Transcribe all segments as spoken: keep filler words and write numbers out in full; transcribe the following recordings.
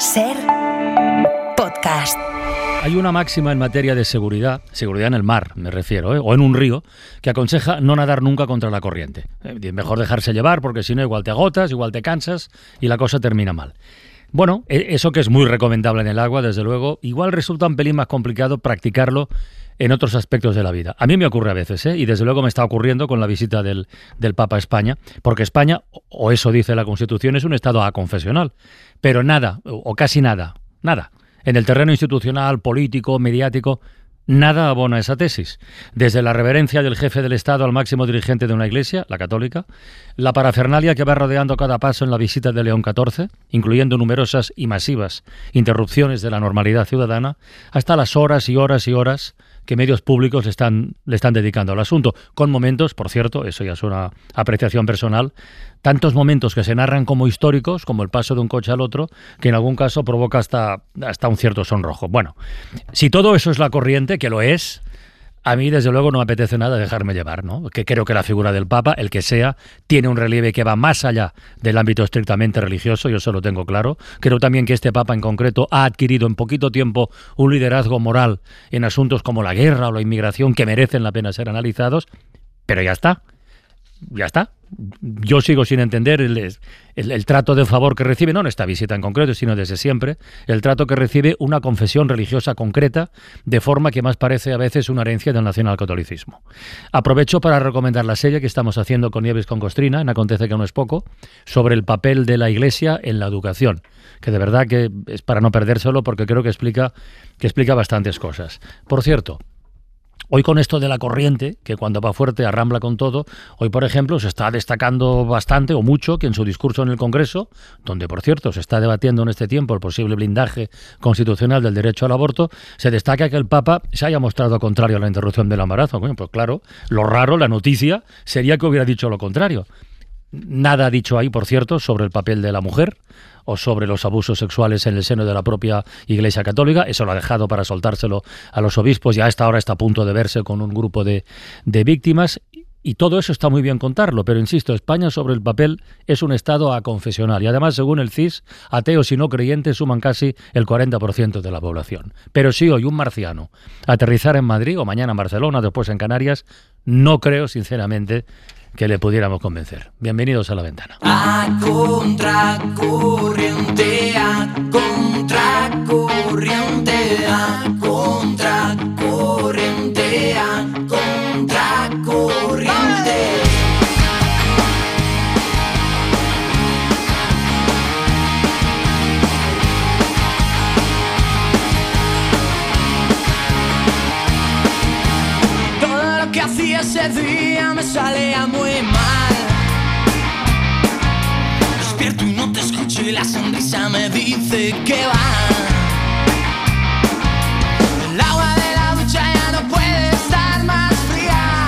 Ser podcast. Hay una máxima en materia de seguridad, seguridad en el mar me refiero, ¿eh? o en un río, que aconseja no nadar nunca contra la corriente. Eh, mejor dejarse llevar porque si no igual te agotas, igual te cansas y la cosa termina mal. Bueno, eso que es muy recomendable en el agua, desde luego, igual resulta un pelín más complicado practicarlo en otros aspectos de la vida. A mí me ocurre a veces, ¿eh? y desde luego me está ocurriendo con la visita del, del Papa a España, porque España, o eso dice la Constitución, es un Estado aconfesional, pero nada, o casi nada, nada, en el terreno institucional, político, mediático, nada abona esa tesis. Desde la reverencia del jefe del Estado al máximo dirigente de una iglesia, la católica, la parafernalia que va rodeando cada paso en la visita de León catorce, incluyendo numerosas y masivas interrupciones de la normalidad ciudadana, hasta las horas y horas y horas que medios públicos le están, le están dedicando al asunto, con momentos, por cierto, eso ya es una apreciación personal, tantos momentos que se narran como históricos, como el paso de un coche al otro, que en algún caso provoca hasta, hasta un cierto sonrojo. Bueno, si todo eso es la corriente, que lo es, a mí desde luego no me apetece nada dejarme llevar, ¿no? Que creo que la figura del Papa, el que sea, tiene un relieve que va más allá del ámbito estrictamente religioso, yo eso lo tengo claro. Creo también que este Papa en concreto ha adquirido en poquito tiempo un liderazgo moral en asuntos como la guerra o la inmigración que merecen la pena ser analizados, pero ya está. Ya está. Yo sigo sin entender el, el, el trato de favor que recibe, no en esta visita en concreto, sino desde siempre, el trato que recibe una confesión religiosa concreta, de forma que más parece a veces una herencia del nacionalcatolicismo. Aprovecho para recomendar la serie que estamos haciendo con Nieves con Costrina, en Acontece que no es poco, sobre el papel de la Iglesia en la educación, que de verdad que es para no perdérselo porque creo que explica, que explica bastantes cosas. Por cierto, hoy con esto de la corriente, que cuando va fuerte arrambla con todo, hoy por ejemplo se está destacando bastante o mucho que en su discurso en el Congreso, donde por cierto se está debatiendo en este tiempo el posible blindaje constitucional del derecho al aborto, se destaca que el Papa se haya mostrado contrario a la interrupción del embarazo. Bueno, pues claro, lo raro, la noticia, sería que hubiera dicho lo contrario. Nada ha dicho ahí, por cierto, sobre el papel de la mujer o sobre los abusos sexuales en el seno de la propia Iglesia Católica. Eso lo ha dejado para soltárselo a los obispos y a esta hora está a punto de verse con un grupo de, de víctimas. Y todo eso está muy bien contarlo, pero insisto, España sobre el papel es un Estado aconfesional y además, según el C I S, ateos y no creyentes suman casi el cuarenta por ciento de la población. Pero si hoy un marciano aterrizar en Madrid o mañana en Barcelona, después en Canarias, no creo sinceramente que le pudiéramos convencer. Bienvenidos a La Ventana. A contracorriente, a contracorriente, a contracorriente, a contracorriente. Todo lo que hacía ese día me salía muy mal. Despierto y no te escucho y la sonrisa me dice que va. El agua de la ducha ya no puede estar más fría.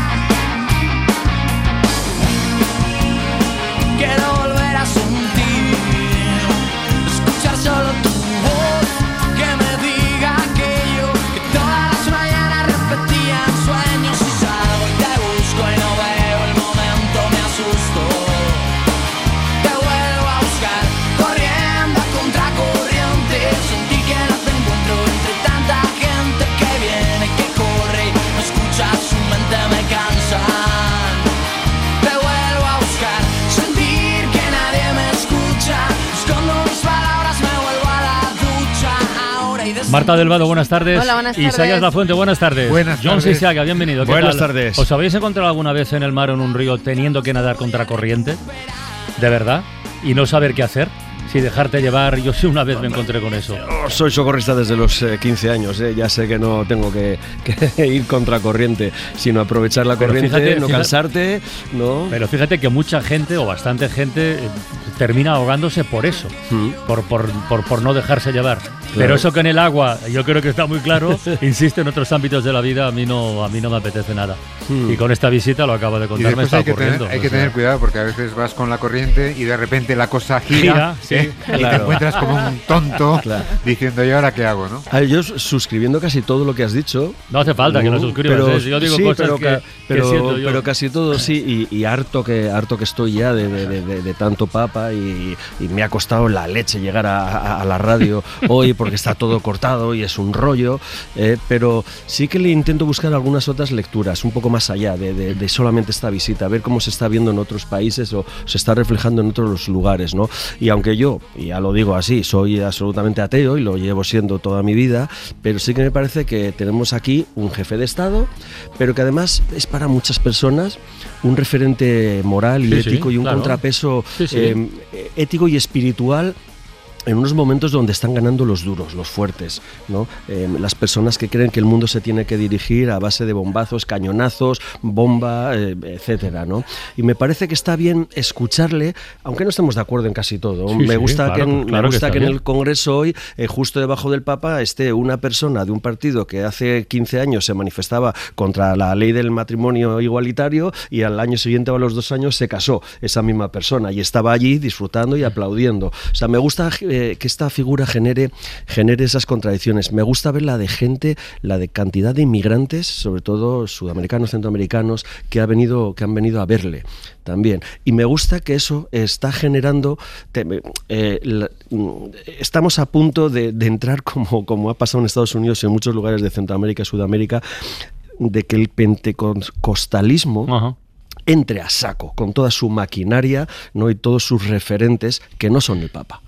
Quiero volver a sentir, escuchar solo tu voz, que me diga aquello que todas las mañanas repetía en sueños. Y salgo y te busco y no veo el momento, me asusto. Te vuelvo a buscar, corriendo a contracorriente. Sentí que no te encuentro entre tanta gente que viene y que corre y no escucha su mente, me cansan. Te vuelvo a buscar, sentir que nadie me escucha. Escondo mis palabras, me vuelvo a la ducha ahora y desde... Marta del Vado, buenas tardes. Hola, buenas tardes. Isaías Lafuente, buenas tardes. Buenas John tardes. Sisiaga, bienvenido. ¿Qué Buenas tal? tardes. ¿Os habéis encontrado alguna vez en el mar o en un río teniendo que nadar contra corriente? ¿De verdad? ¿Y no saber qué hacer? Si dejarte llevar, yo sí una vez me encontré con eso. Oh, soy socorrista desde los eh, quince años, eh. Ya sé que no tengo que, que ir contra corriente, sino aprovechar la Pero corriente, fíjate, no fíjate, cansarte, ¿no? Pero fíjate que mucha gente, o bastante gente, eh, termina ahogándose por eso, Mm. por, por, por, por no dejarse llevar. Claro. Pero eso que en el agua, yo creo que está muy claro, insisto, en otros ámbitos de la vida, a mí no, a mí no me apetece nada. Mm. Y con esta visita, lo acabo de Y contar, me después está hay que, ocurriendo. tener, hay o que sea, tener cuidado porque a veces vas con la corriente y de repente la cosa gira, Gira, sí, ¿eh? Y claro. te encuentras como un tonto Claro. diciendo, ¿y ahora qué hago, no? A ver, yo suscribiendo casi todo lo que has dicho. No hace falta que lo no, suscribas, pero, ¿eh? Si yo digo sí, cosas pero, que, ca- que pero, siento yo. pero casi todo sí, y, y harto que harto que estoy ya de, de, de, de, de tanto papa y, y me ha costado la leche llegar a, a, a la radio hoy porque está todo cortado y es un rollo, eh, pero sí que le intento buscar algunas otras lecturas, un poco más allá de, de, de solamente esta visita, ver cómo se está viendo en otros países o se está reflejando en otros lugares, ¿no? Y aunque yo, y ya lo digo así, soy absolutamente ateo y lo llevo siendo toda mi vida, pero sí que me parece que tenemos aquí un jefe de Estado, pero que además es para muchas personas un referente moral y Sí, sí, ético y un claro. contrapeso Sí, sí. eh, ético y espiritual en unos momentos donde están ganando los duros, los fuertes, ¿no? Eh, las personas que creen que el mundo se tiene que dirigir a base de bombazos, cañonazos, bomba, eh, etcétera, ¿no? Y me parece que está bien escucharle, aunque no estemos de acuerdo en casi todo. Sí, me sí, gusta claro, que, en, pues claro me que gusta está que en bien. el Congreso hoy, eh, justo debajo del Papa, esté una persona de un partido que hace quince años se manifestaba contra la ley del matrimonio igualitario y al año siguiente o a los dos años se casó esa misma persona y estaba allí disfrutando y aplaudiendo. O sea, me gusta eh, que esta figura genere, genere esas contradicciones. Me gusta ver la de gente, la de cantidad de inmigrantes, sobre todo sudamericanos, centroamericanos, que, ha venido, que han venido a verle también. Y me gusta que eso está generando... Te, eh, la, estamos a punto de, de entrar, como, como ha pasado en Estados Unidos y en muchos lugares de Centroamérica y Sudamérica, de que el pentecostalismo... Ajá. entre a saco con toda su maquinaria, ¿no? Y todos sus referentes que no son el Papa,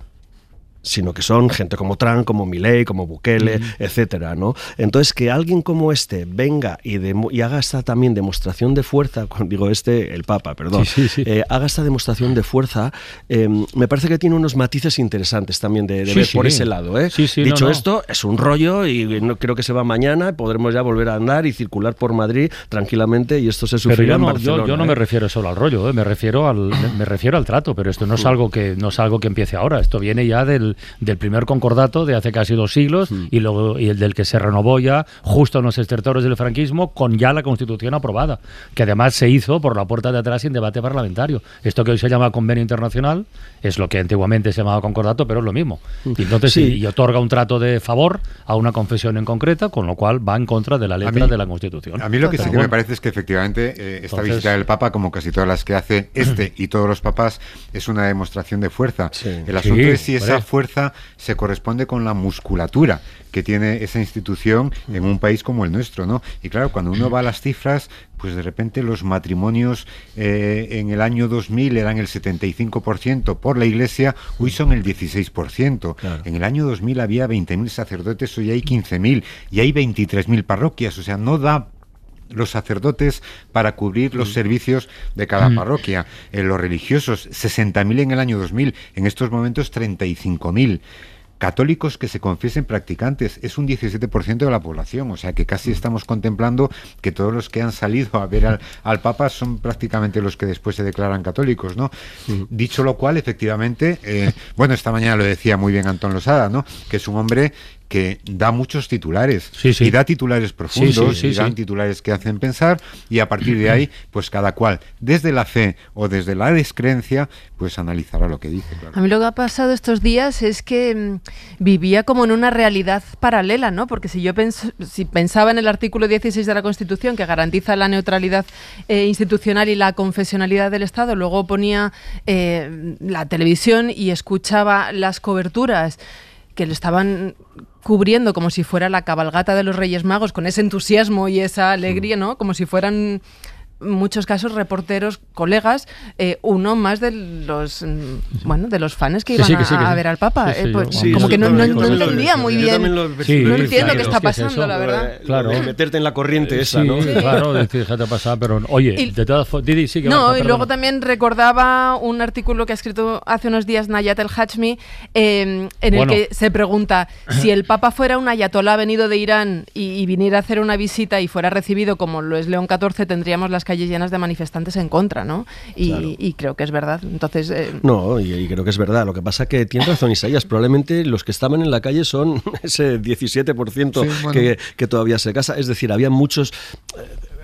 sino que son gente como Trump, como Milei, como Bukele, mm. etcétera, ¿no? Entonces, que alguien como este venga y, de, y haga esta también demostración de fuerza, digo este, el Papa, perdón, sí, sí, sí. Eh, haga esta demostración de fuerza, eh, me parece que tiene unos matices interesantes también de, de sí, ver sí. por ese lado, ¿eh? Sí, sí, Dicho no, no. esto, es un rollo y no creo que se va mañana, podremos ya volver a andar y circular por Madrid tranquilamente y esto se Pero sufrirá yo no, en Barcelona. yo, yo no ¿eh? me refiero solo al rollo, ¿eh? me refiero al me, me refiero al trato, pero esto no es algo que no es algo que empiece ahora, esto viene ya del, del primer concordato de hace casi dos siglos mm. y luego y el del que se renovó ya justo en los estertores del franquismo con ya la Constitución aprobada, que además se hizo por la puerta de atrás sin debate parlamentario. Esto que hoy se llama convenio internacional es lo que antiguamente se llamaba concordato, pero es lo mismo. Y entonces sí. y, y otorga un trato de favor a una confesión en concreta, con lo cual va en contra de la letra mí, de la Constitución. A mí lo que pero sí que bueno. me parece es que efectivamente eh, esta Entonces, visita del Papa, como casi todas las que hace este y todos los papas, es una demostración de fuerza. Sí. El asunto Sí, es si esa hombre. fuerza se corresponde con la musculatura que tiene esa institución en un país como el nuestro, ¿no? Y claro, cuando uno va a las cifras, pues de repente los matrimonios eh, en el año dos mil eran el setenta y cinco por ciento por la Iglesia, hoy son el dieciséis por ciento. Claro. En el año dos mil había veinte mil sacerdotes, hoy hay quince mil y hay veintitrés mil parroquias, o sea, no da los sacerdotes para cubrir los servicios de cada Mm. parroquia. Eh, los religiosos, sesenta mil en el año dos mil, en estos momentos treinta y cinco mil. Católicos que se confiesen practicantes, es un diecisiete por ciento de la población, o sea que casi estamos contemplando que todos los que han salido a ver al, al Papa son prácticamente los que después se declaran católicos, ¿no? Uh-huh. Dicho lo cual, efectivamente, eh, bueno, esta mañana lo decía muy bien Antón Losada, ¿no? Que es un hombre que da muchos titulares, sí, sí. y da titulares profundos, sí, sí, sí, y dan sí. titulares que hacen pensar, y a partir de ahí, pues cada cual, desde la fe o desde la descreencia, pues analizará lo que dice. Claro. A mí lo que ha pasado estos días es que mmm, vivía como en una realidad paralela, ¿no? Porque si yo pens- si pensaba en el artículo dieciséis de la Constitución, que garantiza la neutralidad eh, institucional y la confesionalidad del Estado, luego ponía eh, la televisión y escuchaba las coberturas que le estaban cubriendo como si fuera la cabalgata de los Reyes Magos, con ese entusiasmo y esa alegría, ¿no? Como si fueran, en muchos casos, reporteros, colegas, eh, uno más de los bueno de los fans que sí, iban sí, que sí, a, que sí. a ver al Papa. Sí, sí, eh, pues, sí, como sí, que no, sí, no, sí, no sí, entendía sí, muy yo bien. también lo- Sí, no entiendo claro, qué es está que es pasando, eso, la verdad. Claro. Eh, meterte en la corriente esa, sí, ¿no? claro, déjate pasar, pero oye, Y- de todas formas, Didi, sí que No, va, y perdona. luego también recordaba un artículo que ha escrito hace unos días Nayat El Hachmi, eh, en Bueno. el que se pregunta si el Papa fuera un ayatolá venido de Irán y, y viniera a hacer una visita y fuera recibido como lo es León catorce, tendríamos las calles llenas de manifestantes en contra, ¿no? Y, Claro. y creo que es verdad. Entonces, eh, No, y, y creo que es verdad. Lo que pasa que tiene razón Isaías. Probablemente los que estaban en la calle son ese diecisiete por ciento Sí, bueno. que, que todavía se casa. Es decir, había muchos... eh,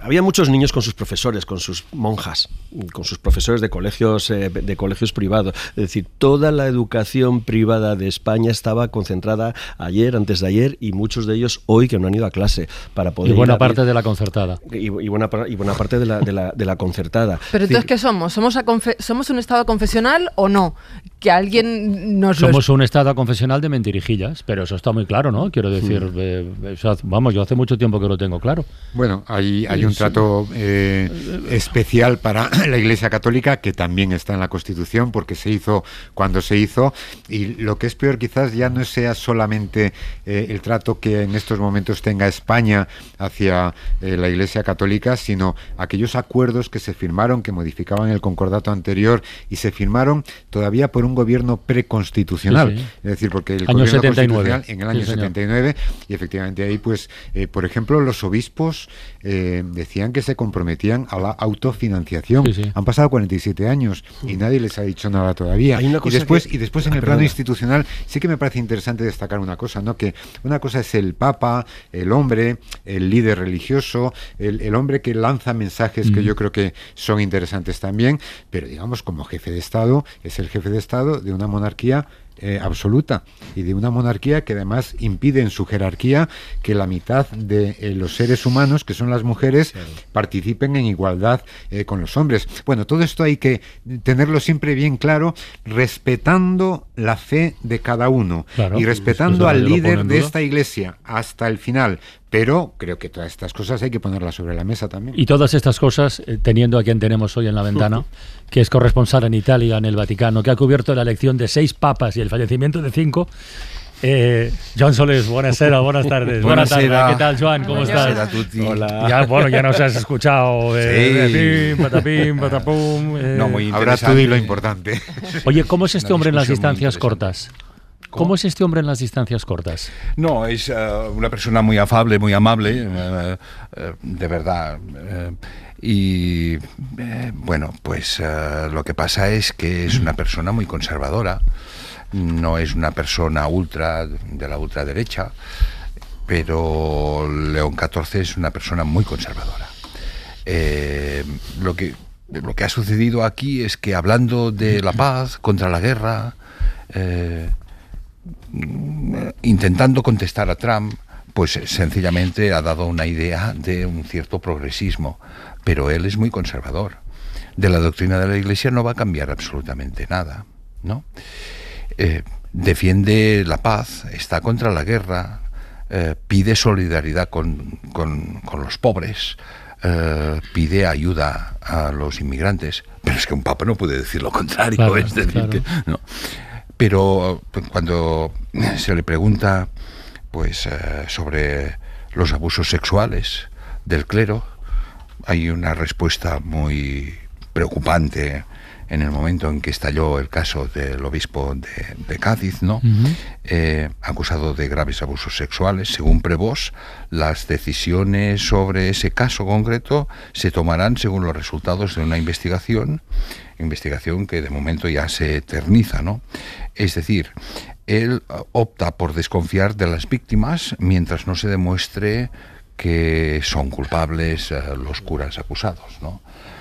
había muchos niños con sus profesores, con sus monjas, con sus profesores de colegios, eh, de colegios privados. Es decir, toda la educación privada de España estaba concentrada ayer, antes de ayer, y muchos de ellos hoy que no han ido a clase para poder. Y buena a, parte de la concertada. Y, y, buena, y buena parte de la, de la, de la concertada. Pero entonces, ¿qué somos? ¿Somos, a confe- ¿Somos un Estado confesional o no? Que alguien nos lo... Somos un Estado confesional de mentirijillas, pero eso está muy claro, ¿no? Quiero decir, mm. eh, eso, vamos, yo hace mucho tiempo que lo tengo claro. Bueno, hay, hay un trato eh, especial para la Iglesia Católica que también está en la Constitución porque se hizo cuando se hizo, y lo que es peor quizás ya no sea solamente eh, el trato que en estos momentos tenga España hacia eh, la Iglesia Católica, sino aquellos acuerdos que se firmaron, que modificaban el concordato anterior y se firmaron todavía por un gobierno preconstitucional, sí, sí. Es decir, porque el año gobierno setenta y nueve. constitucional en el año sí, setenta y nueve, y efectivamente ahí pues, eh, por ejemplo, los obispos eh, decían que se comprometían a la autofinanciación. Sí, sí. Han pasado cuarenta y siete años y nadie les ha dicho nada todavía. Hay una cosa y después, que... y después en ah, el plano perdona. institucional sí que me parece interesante destacar una cosa, ¿no? Que una cosa es el Papa, el hombre, el líder religioso, el, el hombre que lanza mensajes mm. que yo creo que son interesantes también, pero digamos como jefe de Estado, es el jefe de Estado de una monarquía Eh, absoluta y de una monarquía que además impide en su jerarquía que la mitad de eh, los seres humanos, que son las mujeres, sí. participen en igualdad eh, con los hombres. Bueno, todo esto hay que tenerlo siempre bien claro, respetando la fe de cada uno, claro, y respetando al líder de esta iglesia hasta el final. Pero creo que todas estas cosas hay que ponerlas sobre la mesa también. Y todas estas cosas, eh, teniendo a quien tenemos hoy en la ventana, que es corresponsal en Italia, en el Vaticano, que ha cubierto la elección de seis papas y el fallecimiento de cinco. Eh, Joan Solés, buonasera, buenas tardes. Buenas tardes. ¿Qué tal, Joan? ¿Cómo estás? Hola. Ya, bueno, ya nos has escuchado. Eh, sí. Pim, patapim, patapum. Eh. No, muy Ahora tú di lo importante. Oye, ¿cómo es este hombre en las distancias cortas? ¿Cómo? ¿Cómo es este hombre en las distancias cortas? No, es uh, una persona muy afable, muy amable, uh, uh, de verdad. Uh, y uh, bueno, pues uh, lo que pasa es que es una persona muy conservadora, no es una persona ultra de la ultraderecha, pero León catorce es una persona muy conservadora. Eh, lo que, lo que ha sucedido aquí es que hablando de la paz contra la guerra, eh, intentando contestar a Trump, pues sencillamente ha dado una idea de un cierto progresismo, pero él es muy conservador. De la doctrina de la Iglesia no va a cambiar absolutamente nada, ¿no? Eh, defiende la paz, está contra la guerra, eh, pide solidaridad con, con, con los pobres, eh, pide ayuda a los inmigrantes, pero es que un papa no puede decir lo contrario, claro, es decir, claro. que, no. Pero cuando se le pregunta pues eh, sobre los abusos sexuales del clero, hay una respuesta muy preocupante en el momento en que estalló el caso del obispo de, de Cádiz, ¿no? Uh-huh. eh, acusado de graves abusos sexuales. Según Prevost, las decisiones sobre ese caso concreto se tomarán según los resultados de una investigación, investigación que de momento ya se eterniza, ¿no? Es decir, él opta por desconfiar de las víctimas mientras no se demuestre que son culpables eh, los curas acusados, ¿no?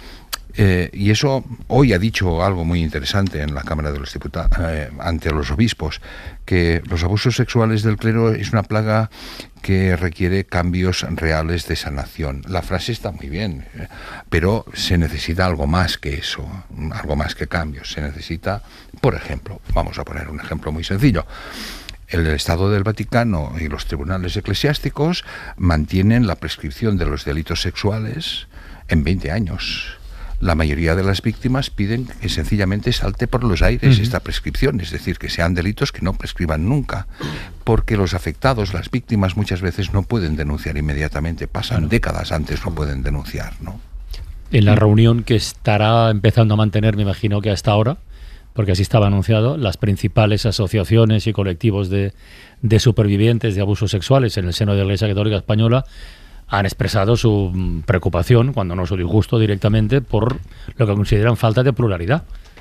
Eh, y eso, hoy ha dicho algo muy interesante en la Cámara de los Diputados, eh, ante los obispos, que los abusos sexuales del clero es una plaga que requiere cambios reales de sanación. La frase está muy bien, eh, pero se necesita algo más que eso, algo más que cambios. Se necesita, por ejemplo, vamos a poner un ejemplo muy sencillo, el Estado del Vaticano y los tribunales eclesiásticos mantienen la prescripción de los delitos sexuales en veinte años. La mayoría de las víctimas piden que sencillamente salte por los aires uh-huh. esta prescripción, es decir, que sean delitos que no prescriban nunca, porque los afectados, las víctimas, muchas veces no pueden denunciar inmediatamente, pasan bueno. décadas antes, no pueden denunciar, ¿no? En la reunión que estará empezando a mantener, me imagino que hasta ahora, porque así estaba anunciado, las principales asociaciones y colectivos de, de supervivientes de abusos sexuales en el seno de la Iglesia Católica Española han expresado su preocupación, cuando no su disgusto directamente, por lo que consideran falta de pluralidad.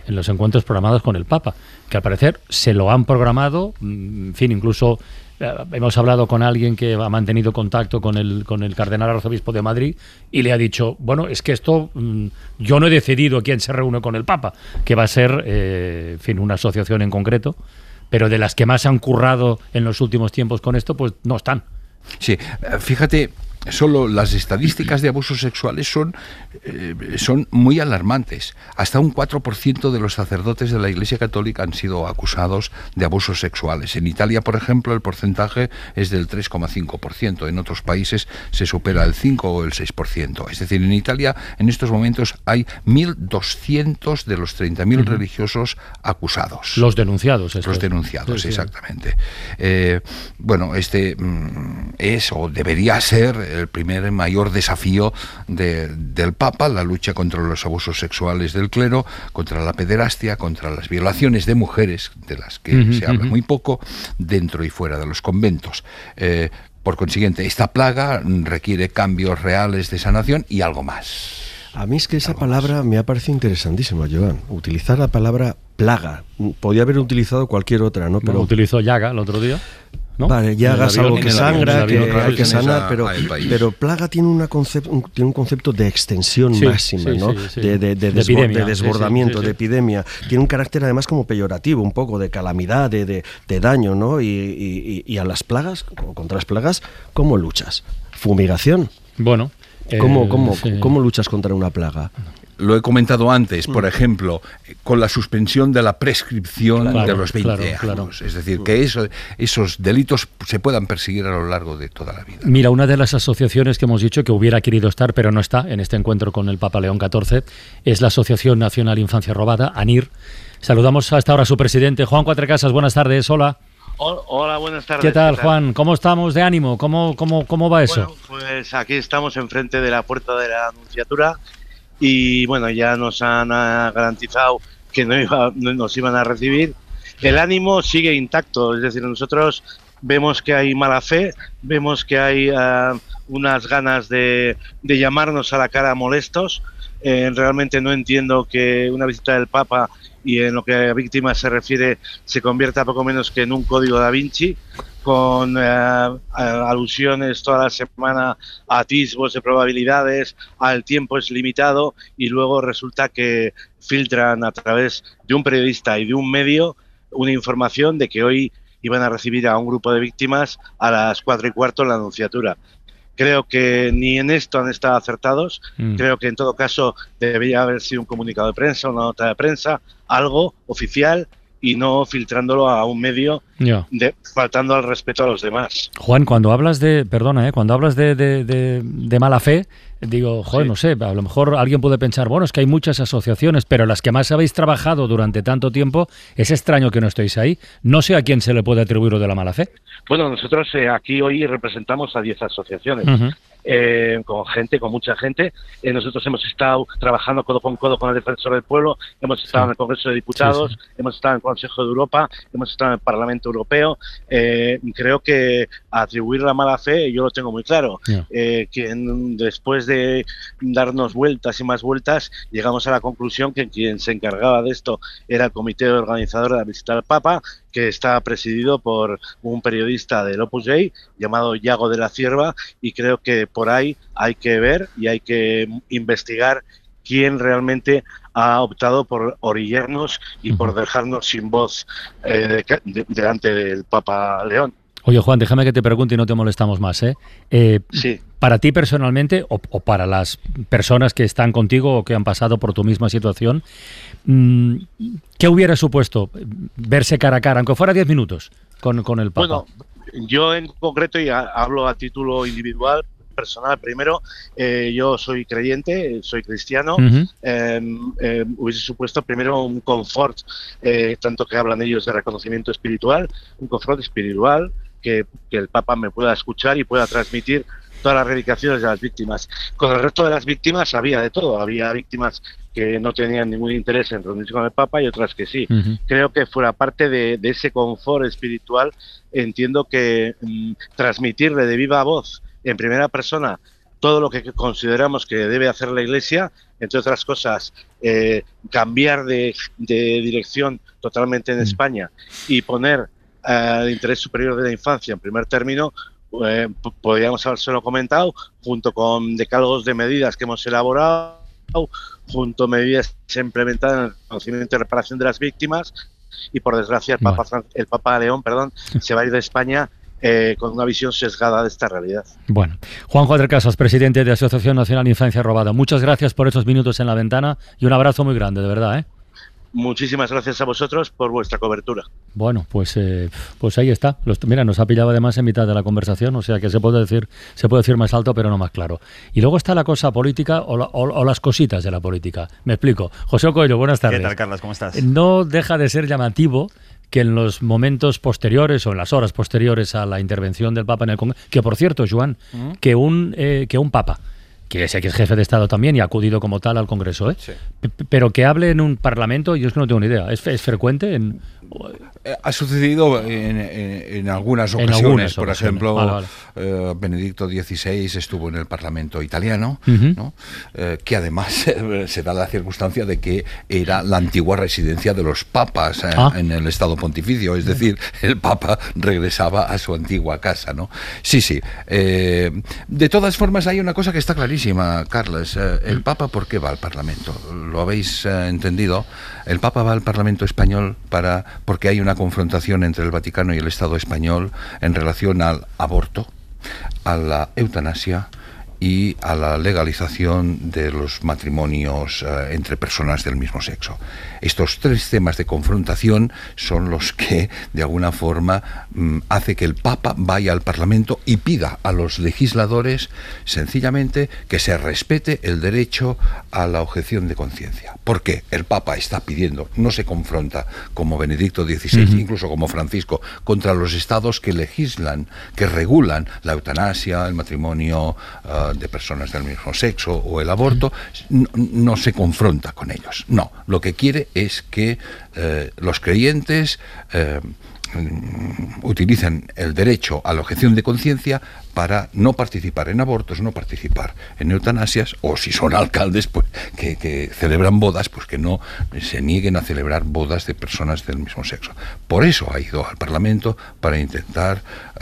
en los encuentros programados con el Papa, que al parecer se lo han programado, en fin, incluso eh, hemos hablado con alguien que ha mantenido contacto con el, con el cardenal arzobispo de Madrid y le ha dicho, bueno, es que esto, mm, yo no he decidido quién se reúne con el Papa, que va a ser, eh, en fin, una asociación en concreto, pero de las que más han currado en los últimos tiempos con esto, pues no están. Sí, fíjate, solo las estadísticas de abusos sexuales son, eh, son muy alarmantes. Hasta un cuatro por ciento de los sacerdotes de la Iglesia Católica han sido acusados de abusos sexuales. En Italia, por ejemplo, el porcentaje es del tres coma cinco por ciento. En otros países se supera el cinco o el seis por ciento. Es decir, en Italia en estos momentos hay mil doscientos de los treinta mil uh-huh. religiosos acusados. Los denunciados. Los denunciados, sí, sí. exactamente. Eh, bueno, este mm, es o debería ser el primer mayor desafío de, del Papa, la lucha contra los abusos sexuales del clero, contra la pederastia, contra las violaciones de mujeres, de las que uh-huh, se habla uh-huh. muy poco, dentro y fuera de los conventos. Eh, por consiguiente, esta plaga requiere cambios reales de sanación y algo más. A mí es que esa palabra me ha parecido interesantísima, Joan. Utilizar la palabra plaga. Podía haber utilizado cualquier otra, ¿no? Pero no, utilizó llaga el otro día. ¿No? Vale, llaga es algo que sangra, que hay que sanar, pero, pero plaga tiene, una concep- un, tiene un concepto de extensión sí, máxima, sí, ¿no? Sí, sí. De, de, de, de, desbor- de desbordamiento, sí, sí, sí, sí. de epidemia. Tiene un carácter además como peyorativo, un poco de calamidad, de, de, de daño, ¿no? Y, y, y a las plagas, contra las plagas, ¿cómo luchas? ¿Fumigación? Bueno. ¿Cómo, eh, cómo, sí. ¿Cómo luchas contra una plaga? Lo he comentado antes, por ejemplo, con la suspensión de la prescripción claro, de los veinte claro, años. Claro. Es decir, que eso, esos delitos se puedan perseguir a lo largo de toda la vida. Mira, una de las asociaciones que hemos dicho que hubiera querido estar, pero no está en este encuentro con el Papa León catorce, es la Asociación Nacional Infancia Robada, ANIR. Saludamos hasta ahora a su presidente, Juan Cuatrecasas. Buenas tardes, hola. Hola, buenas tardes. ¿Qué tal, ¿Qué tal? Juan? ¿Cómo estamos de ánimo? ¿Cómo, cómo, cómo va eso? Bueno, pues aquí estamos enfrente de la puerta de la Anunciatura y bueno, ya nos han garantizado que no iba, no nos iban a recibir. El ánimo sigue intacto, es decir, nosotros vemos que hay mala fe, vemos que hay uh, unas ganas de, de llamarnos a la cara molestos. Eh, realmente no entiendo que una visita del Papa y en lo que a víctimas se refiere se convierta poco menos que en un código da Vinci, con eh, alusiones toda la semana a atisbos de probabilidades, al tiempo es limitado y luego resulta que filtran a través de un periodista y de un medio una información de que hoy iban a recibir a un grupo de víctimas a las cuatro y cuarto en la Anunciatura. Creo que ni en esto han estado acertados. Mm. Creo que en todo caso debería haber sido un comunicado de prensa, una nota de prensa, algo oficial y no filtrándolo a un medio, yeah. de, faltando al respeto a los demás. Juan, cuando hablas de, perdona, ¿eh? cuando hablas de, de, de, de mala fe, digo, joder, sí. no sé, a lo mejor alguien puede pensar, bueno, es que hay muchas asociaciones, pero las que más habéis trabajado durante tanto tiempo, es extraño que no estéis ahí. No sé a quién se le puede atribuir lo de la mala fe. Bueno, nosotros eh, aquí hoy representamos a diez asociaciones. Uh-huh. Eh, con gente, con mucha gente. Eh, nosotros hemos estado trabajando codo con codo con el Defensor del Pueblo, hemos estado sí. en el Congreso de Diputados, sí, sí. hemos estado en el Consejo de Europa, hemos estado en el Parlamento Europeo. Eh, creo que atribuir la mala fe, yo lo tengo muy claro. Yeah. Eh, que después de darnos vueltas y más vueltas, llegamos a la conclusión que quien se encargaba de esto era el comité organizador de la visita al Papa, que está presidido por un periodista del Opus Dei llamado Iago de la Cierva, y creo que por ahí hay que ver y hay que investigar quién realmente ha optado por orillarnos y uh-huh. por dejarnos sin voz eh, de, de, delante del Papa León. Oye, Juan, déjame que te pregunte y no te molestamos más, ¿eh? eh sí. Para ti personalmente o, o para las personas que están contigo o que han pasado por tu misma situación, ¿qué hubiera supuesto verse cara a cara, aunque fuera diez minutos, con, con el Papa? Bueno, yo en concreto, y hablo a título individual, personal primero, eh, yo soy creyente, soy cristiano, uh-huh. eh, eh, hubiese supuesto primero un confort, eh, tanto que hablan ellos de reconocimiento espiritual, un confort espiritual, que, que el Papa me pueda escuchar y pueda transmitir todas las reivindicaciones de las víctimas. Con el resto de las víctimas había de todo, había víctimas que no tenían ningún interés en reunirse con el Papa y otras que sí. Uh-huh. Creo que fuera parte de, de ese confort espiritual, entiendo que mm, transmitirle de viva voz, en primera persona, todo lo que consideramos que debe hacer la Iglesia, entre otras cosas, eh, cambiar de, de dirección totalmente en España y poner eh, el interés superior de la infancia en primer término. Eh, podríamos habérselo comentado, junto con decálogos de medidas que hemos elaborado, junto a medidas implementadas en el conocimiento y reparación de las víctimas, y por desgracia el Papa, bueno. el Papa León perdón, se va a ir de España eh, con una visión sesgada de esta realidad. Bueno, Juanjo de Casas, presidente de Asociación Nacional Infancia Robada, muchas gracias por estos minutos en la ventana y un abrazo muy grande, de verdad, ¿eh? Muchísimas gracias a vosotros por vuestra cobertura. Bueno, pues eh, pues ahí está. Los, mira, nos ha pillado además en mitad de la conversación, o sea que se puede decir se puede decir más alto, pero no más claro. Y luego está la cosa política o, la, o, o las cositas de la política. Me explico. José Coelho, buenas tardes. ¿Qué tal, Carlos? ¿Cómo estás? No deja de ser llamativo que en los momentos posteriores o en las horas posteriores a la intervención del Papa en el Congreso, que por cierto, Joan, uh-huh. que un eh, que un Papa que sé que es jefe de Estado también y ha acudido como tal al Congreso, ¿eh? Sí. Pero que hable en un Parlamento, yo es que no tengo ni idea. ¿Es, es frecuente? En... Ha sucedido en, en, en algunas ocasiones. En algunas por ocasiones. ejemplo, vale, vale. Eh, Benedicto dieciséis estuvo en el Parlamento italiano, uh-huh. ¿no? eh, que además eh, se da la circunstancia de que era la antigua residencia de los papas eh, ah. en el Estado Pontificio, es decir, el Papa regresaba a su antigua casa, ¿no? Sí, sí. Eh, de todas formas, hay una cosa que está clarísima, Carlos. Eh, el Papa, ¿por qué va al Parlamento? ¿Lo habéis eh, entendido? El Papa va al Parlamento español para porque hay una confrontación entre el Vaticano y el Estado español en relación al aborto, a la eutanasia y a la legalización de los matrimonios eh, entre personas del mismo sexo. Estos tres temas de confrontación son los que, de alguna forma, mm, hace que el Papa vaya al Parlamento y pida a los legisladores, sencillamente, que se respete el derecho a la objeción de conciencia. ¿Por qué? El Papa está pidiendo, no se confronta como Benedicto dieciséis, uh-huh. incluso como Francisco, contra los estados que legislan, que regulan la eutanasia, el matrimonio uh, de personas del mismo sexo o el aborto, no, no se confronta con ellos. No, lo que quiere es que eh, los creyentes eh, utilicen el derecho a la objeción de conciencia para no participar en abortos, no participar en eutanasias, o si son alcaldes pues que, que celebran bodas, pues que no se nieguen a celebrar bodas de personas del mismo sexo. Por eso ha ido al Parlamento, para intentar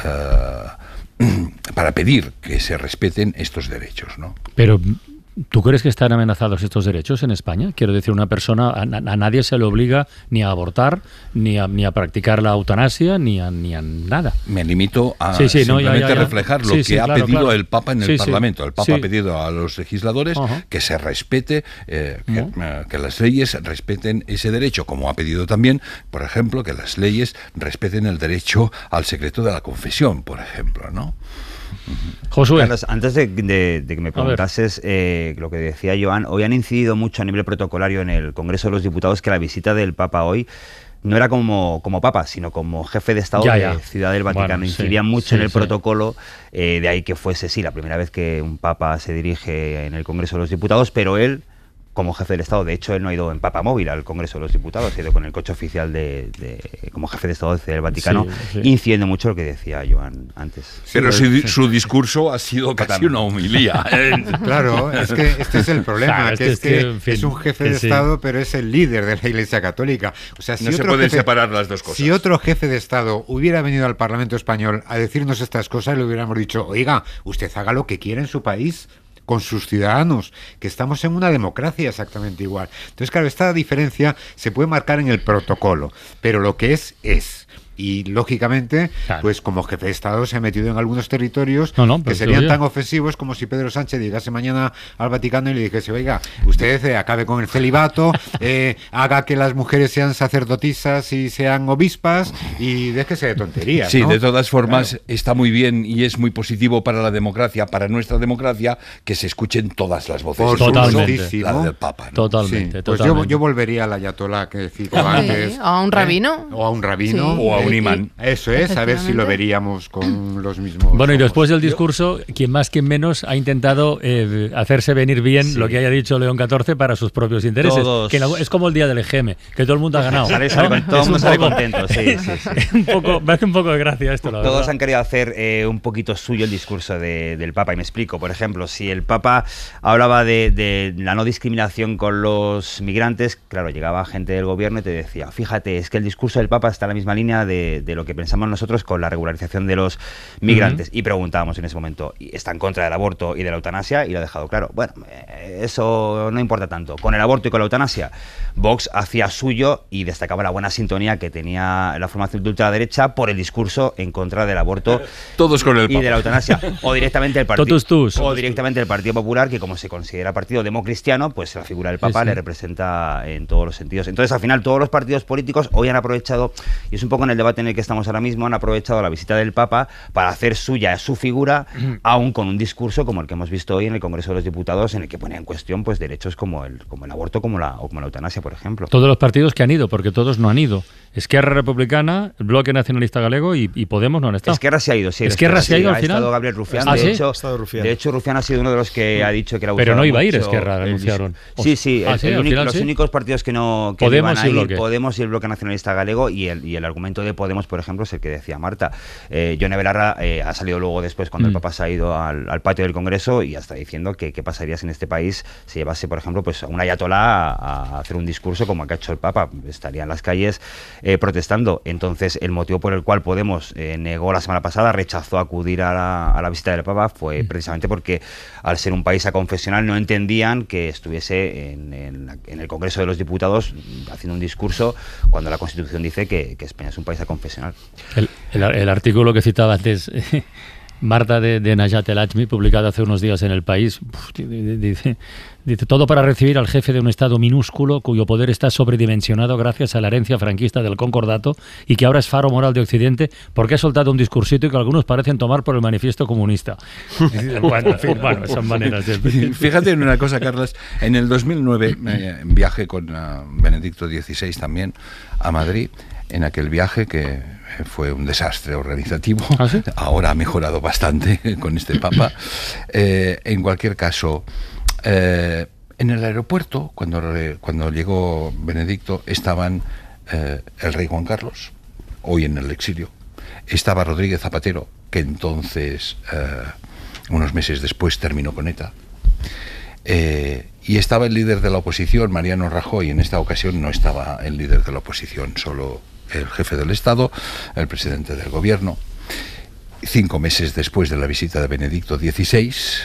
uh, para pedir que se respeten estos derechos, ¿no? Pero ¿tú crees que están amenazados estos derechos en España? Quiero decir, una persona, a, a nadie se le obliga ni a abortar, ni a, ni a practicar la eutanasia, ni a, ni a nada. Me limito a sí, sí, simplemente no, ya, ya, ya. reflejar lo sí, que sí, ha claro, pedido claro. el Papa en el sí, Parlamento. Sí. El Papa sí. ha pedido a los legisladores uh-huh. que se respete, eh, que, uh-huh. eh, que las leyes respeten ese derecho, como ha pedido también, por ejemplo, que las leyes respeten el derecho al secreto de la confesión, por ejemplo, ¿no? Josué. Carlos, antes de, de, de que me preguntases eh, lo que decía Joan, hoy han incidido mucho a nivel protocolario en el Congreso de los Diputados que la visita del Papa hoy no era como, como Papa, sino como jefe de Estado ya, ya. de Ciudad del Vaticano. Bueno, Incidían sí, mucho sí, en el sí. protocolo, eh, de ahí que fuese, sí, la primera vez que un Papa se dirige en el Congreso de los Diputados, pero él, como jefe del Estado, de hecho él no ha ido en Papa Móvil al Congreso de los Diputados, ha ido con el coche oficial de, de como jefe de Estado del Vaticano, sí, sí. incidiendo mucho lo que decía Joan antes. Pero sí, su, su discurso ha sido casi una homilía. Claro, es que este es el problema, claro, que este es que, que en fin, es un jefe de sí. Estado, pero es el líder de la Iglesia Católica. O sea, si no otro se pueden jefe, separar las dos cosas. Si otro jefe de Estado hubiera venido al Parlamento Español a decirnos estas cosas, le hubiéramos dicho, oiga, usted haga lo que quiera en su país con sus ciudadanos, que estamos en una democracia exactamente igual. Entonces, claro, esta diferencia se puede marcar en el protocolo, pero lo que es, es. Y, lógicamente, claro. pues como jefe de Estado se ha metido en algunos territorios no, no, que serían tan ofensivos como si Pedro Sánchez llegase mañana al Vaticano y le dijese, oiga, usted eh, acabe con el celibato, eh, haga que las mujeres sean sacerdotisas y sean obispas y déjese de tonterías, Sí, ¿no? de todas formas, claro. está muy bien y es muy positivo para la democracia, para nuestra democracia, que se escuchen todas las voces. Por totalmente. La del Papa, ¿no? Totalmente, sí, pues totalmente. Yo, yo volvería al ayatolá que cito antes. ¿A un rabino? ¿eh? O a un rabino. Sí. O a un imán. Eso es, a ver si lo veríamos con los mismos. Bueno, y ojos. después del discurso, quien más, quien menos ha intentado eh, hacerse venir bien sí. lo que haya dicho León catorce para sus propios intereses. Todos... Que es como el día del E G M, que todo el mundo ha ganado. Sale, sale, ¿no? todo el mundo sale poco, contento, sí, sí, sí. un poco, me hace un poco de gracia esto, la verdad. Todos han querido hacer eh, un poquito suyo el discurso de, del Papa, y me explico. Por ejemplo, si el Papa hablaba de, de la no discriminación con los migrantes, claro, llegaba gente del gobierno y te decía, fíjate, es que el discurso del Papa está en la misma línea de, de lo que pensamos nosotros con la regularización de los migrantes. Uh-huh. Y preguntábamos en ese momento, ¿está en contra del aborto y de la eutanasia? Y lo ha dejado claro. Bueno, eh, eso no importa tanto. Con el aborto y con la eutanasia, Vox hacía suyo y destacaba la buena sintonía que tenía la formación de ultraderecha por el discurso en contra del aborto Todos con el y Papa. de la eutanasia. O directamente el partido Totus tus. o directamente el Partido Popular, que como se considera partido democristiano, pues la figura del Papa sí, sí. le representa en todos los sentidos. Entonces, al final, todos los partidos políticos hoy han aprovechado, y es un poco en el debate en el que estamos ahora mismo, han aprovechado la visita del Papa para hacer suya su figura, aún con un discurso como el que hemos visto hoy en el Congreso de los Diputados, en el que pone en cuestión pues derechos como el, como el aborto como la, o como la eutanasia, por ejemplo. Todos los partidos que han ido, porque todos no han ido. Esquerra Republicana, el Bloque Nacionalista Galego y, y Podemos no han estado. Esquerra se ha ido, sí. Esquerra se ha ido al ha final. Ha estado Gabriel Rufián. ¿Ah, de, sí? hecho, Rufián. de hecho, Rufián ha sido uno de los que ha dicho que era Pero no iba a ir mucho Esquerra, el, anunciaron. Sí, sí. Ah, el, sí, el al único, final, los sí. únicos partidos que no que Podemos iban a y el ir, Bloque. Podemos y el Bloque Nacionalista Galego, y el, y el argumento de Podemos, por ejemplo, es el que decía Marta. Eh, Yone Belarra eh, ha salido luego después, cuando mm. el Papa se ha ido al, al patio del Congreso, y hasta diciendo que qué pasaría si en este país se llevase, por ejemplo, pues a un ayatolá a, a hacer un discurso como el que ha hecho el Papa. Estaría en las calles eh, protestando. Entonces, el motivo por el cual Podemos eh, negó la semana pasada, rechazó acudir a la, a la visita del Papa, fue precisamente porque, al ser un país aconfesional, no entendían que estuviese en, en, en el Congreso de los Diputados haciendo un discurso cuando la Constitución dice que, que España es un país aconfesional. El, el, el artículo que citaba antes Marta de, de Najat El Ajmi, publicado hace unos días en El País, dice, dice todo para recibir al jefe de un Estado minúsculo cuyo poder está sobredimensionado gracias a la herencia franquista del concordato y que ahora es faro moral de Occidente porque ha soltado un discursito que algunos parecen tomar por el manifiesto comunista. Bueno, en fin, bueno, son maneras de... Fíjate en una cosa, Carlas, en el dos mil nueve, eh, viaje con uh, Benedicto dieciséis también a Madrid, en aquel viaje que fue un desastre organizativo. ¿Ah, sí? Ahora ha mejorado bastante con este Papa. Eh, en cualquier caso, eh, en el aeropuerto, cuando, re, cuando llegó Benedicto, estaban eh, el rey Juan Carlos, hoy en el exilio, estaba Rodríguez Zapatero, que entonces, eh, unos meses después, terminó con ETA, eh, y estaba el líder de la oposición, Mariano Rajoy. En esta ocasión no estaba el líder de la oposición, solo el jefe del Estado, el presidente del gobierno. Cinco meses después de la visita de Benedicto dieciséis,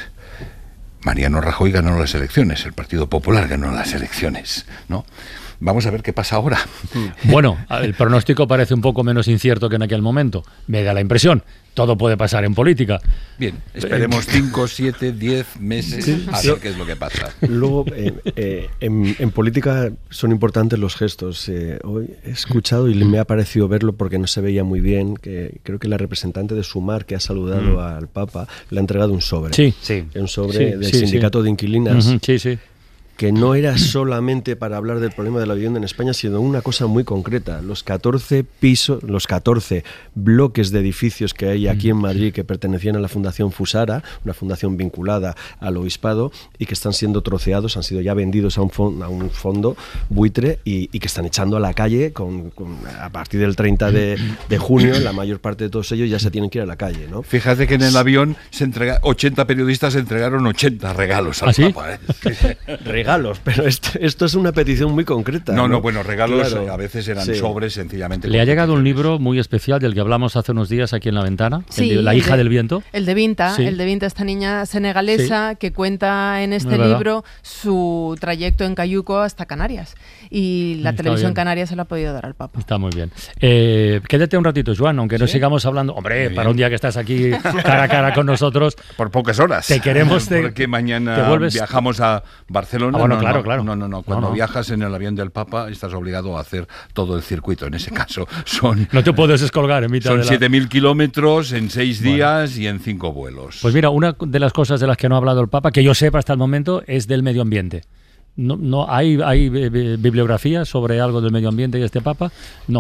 Mariano Rajoy ganó las elecciones, el Partido Popular ganó las elecciones, ¿no? Vamos a ver qué pasa ahora. Bueno, el pronóstico parece un poco menos incierto que en aquel momento. Me da la impresión. Todo puede pasar en política. Bien, esperemos cinco, siete, diez meses sí, a ver qué es lo que pasa. Luego, eh, eh, en, en política son importantes los gestos. Eh, hoy he escuchado y me ha parecido verlo porque no se veía muy bien, que creo que la representante de Sumar, que ha saludado mm. al Papa, le ha entregado un sobre. Sí, sí. Un sobre sí, del sí, sindicato sí. de inquilinas. Uh-huh, sí, sí. Que no era solamente para hablar del problema de la vivienda en España, sino una cosa muy concreta. Los catorce pisos, los catorce bloques de edificios que hay aquí en Madrid que pertenecían a la Fundación Fusara, una fundación vinculada al obispado, y que están siendo troceados, han sido ya vendidos a un fondo, a un fondo buitre y, y que están echando a la calle con, con, a partir del treinta de junio, la mayor parte de todos ellos ya se tienen que ir a la calle, ¿no? Fíjate que en el avión se entrega, ochenta periodistas entregaron ochenta regalos al ¿Ah, sí? Papa, ¿eh? Regalos, pero esto, esto es una petición muy concreta. No, no, no bueno, regalos claro. a veces eran sí. sobres, sencillamente. Le ha llegado un libro muy especial del que hablamos hace unos días aquí en La Ventana, sí, el de La hija de, del viento. El de Vinta, sí. el de Vinta, esta niña senegalesa sí. que cuenta en este libro su trayecto en Cayuco hasta Canarias. Y la Está televisión bien. canaria se la ha podido dar al Papa. Está muy bien. Eh, quédate un ratito, Joan, aunque ¿Sí? no sigamos hablando. Hombre, para un día que estás aquí cara a cara con nosotros. Por pocas horas. Te queremos. Te, Porque mañana te vuelves... viajamos a Barcelona. Ah, bueno, no, claro, no, claro. No, no, no. Cuando no, no. viajas en el avión del Papa, estás obligado a hacer todo el circuito. En ese caso, son. No te puedes descolgar en mitad Son de la... siete mil kilómetros en seis bueno. días y en cinco vuelos. Pues mira, una de las cosas de las que no ha hablado el Papa, que yo sepa hasta el momento, es del medio ambiente. No, no hay, hay bibliografía sobre algo del medio ambiente y este Papa. No.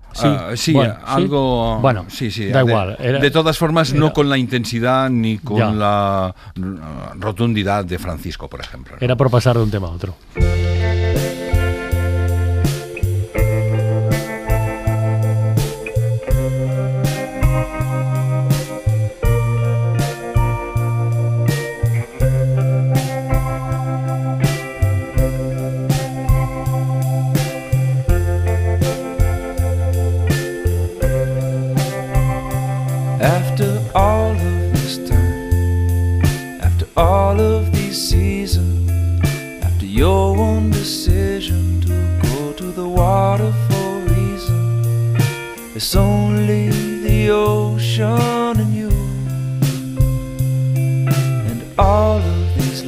Sí, uh, sí bueno, algo. ¿sí? Bueno, sí, sí. da de, igual. Era, de todas formas, era, no con la intensidad ni con ya. la uh, rotundidad de Francisco, por ejemplo, ¿no? Era por pasar de un tema a otro. After all of this time, after all of these seasons, after your one decision to go to the water for a reason, it's only the ocean and you, and all of these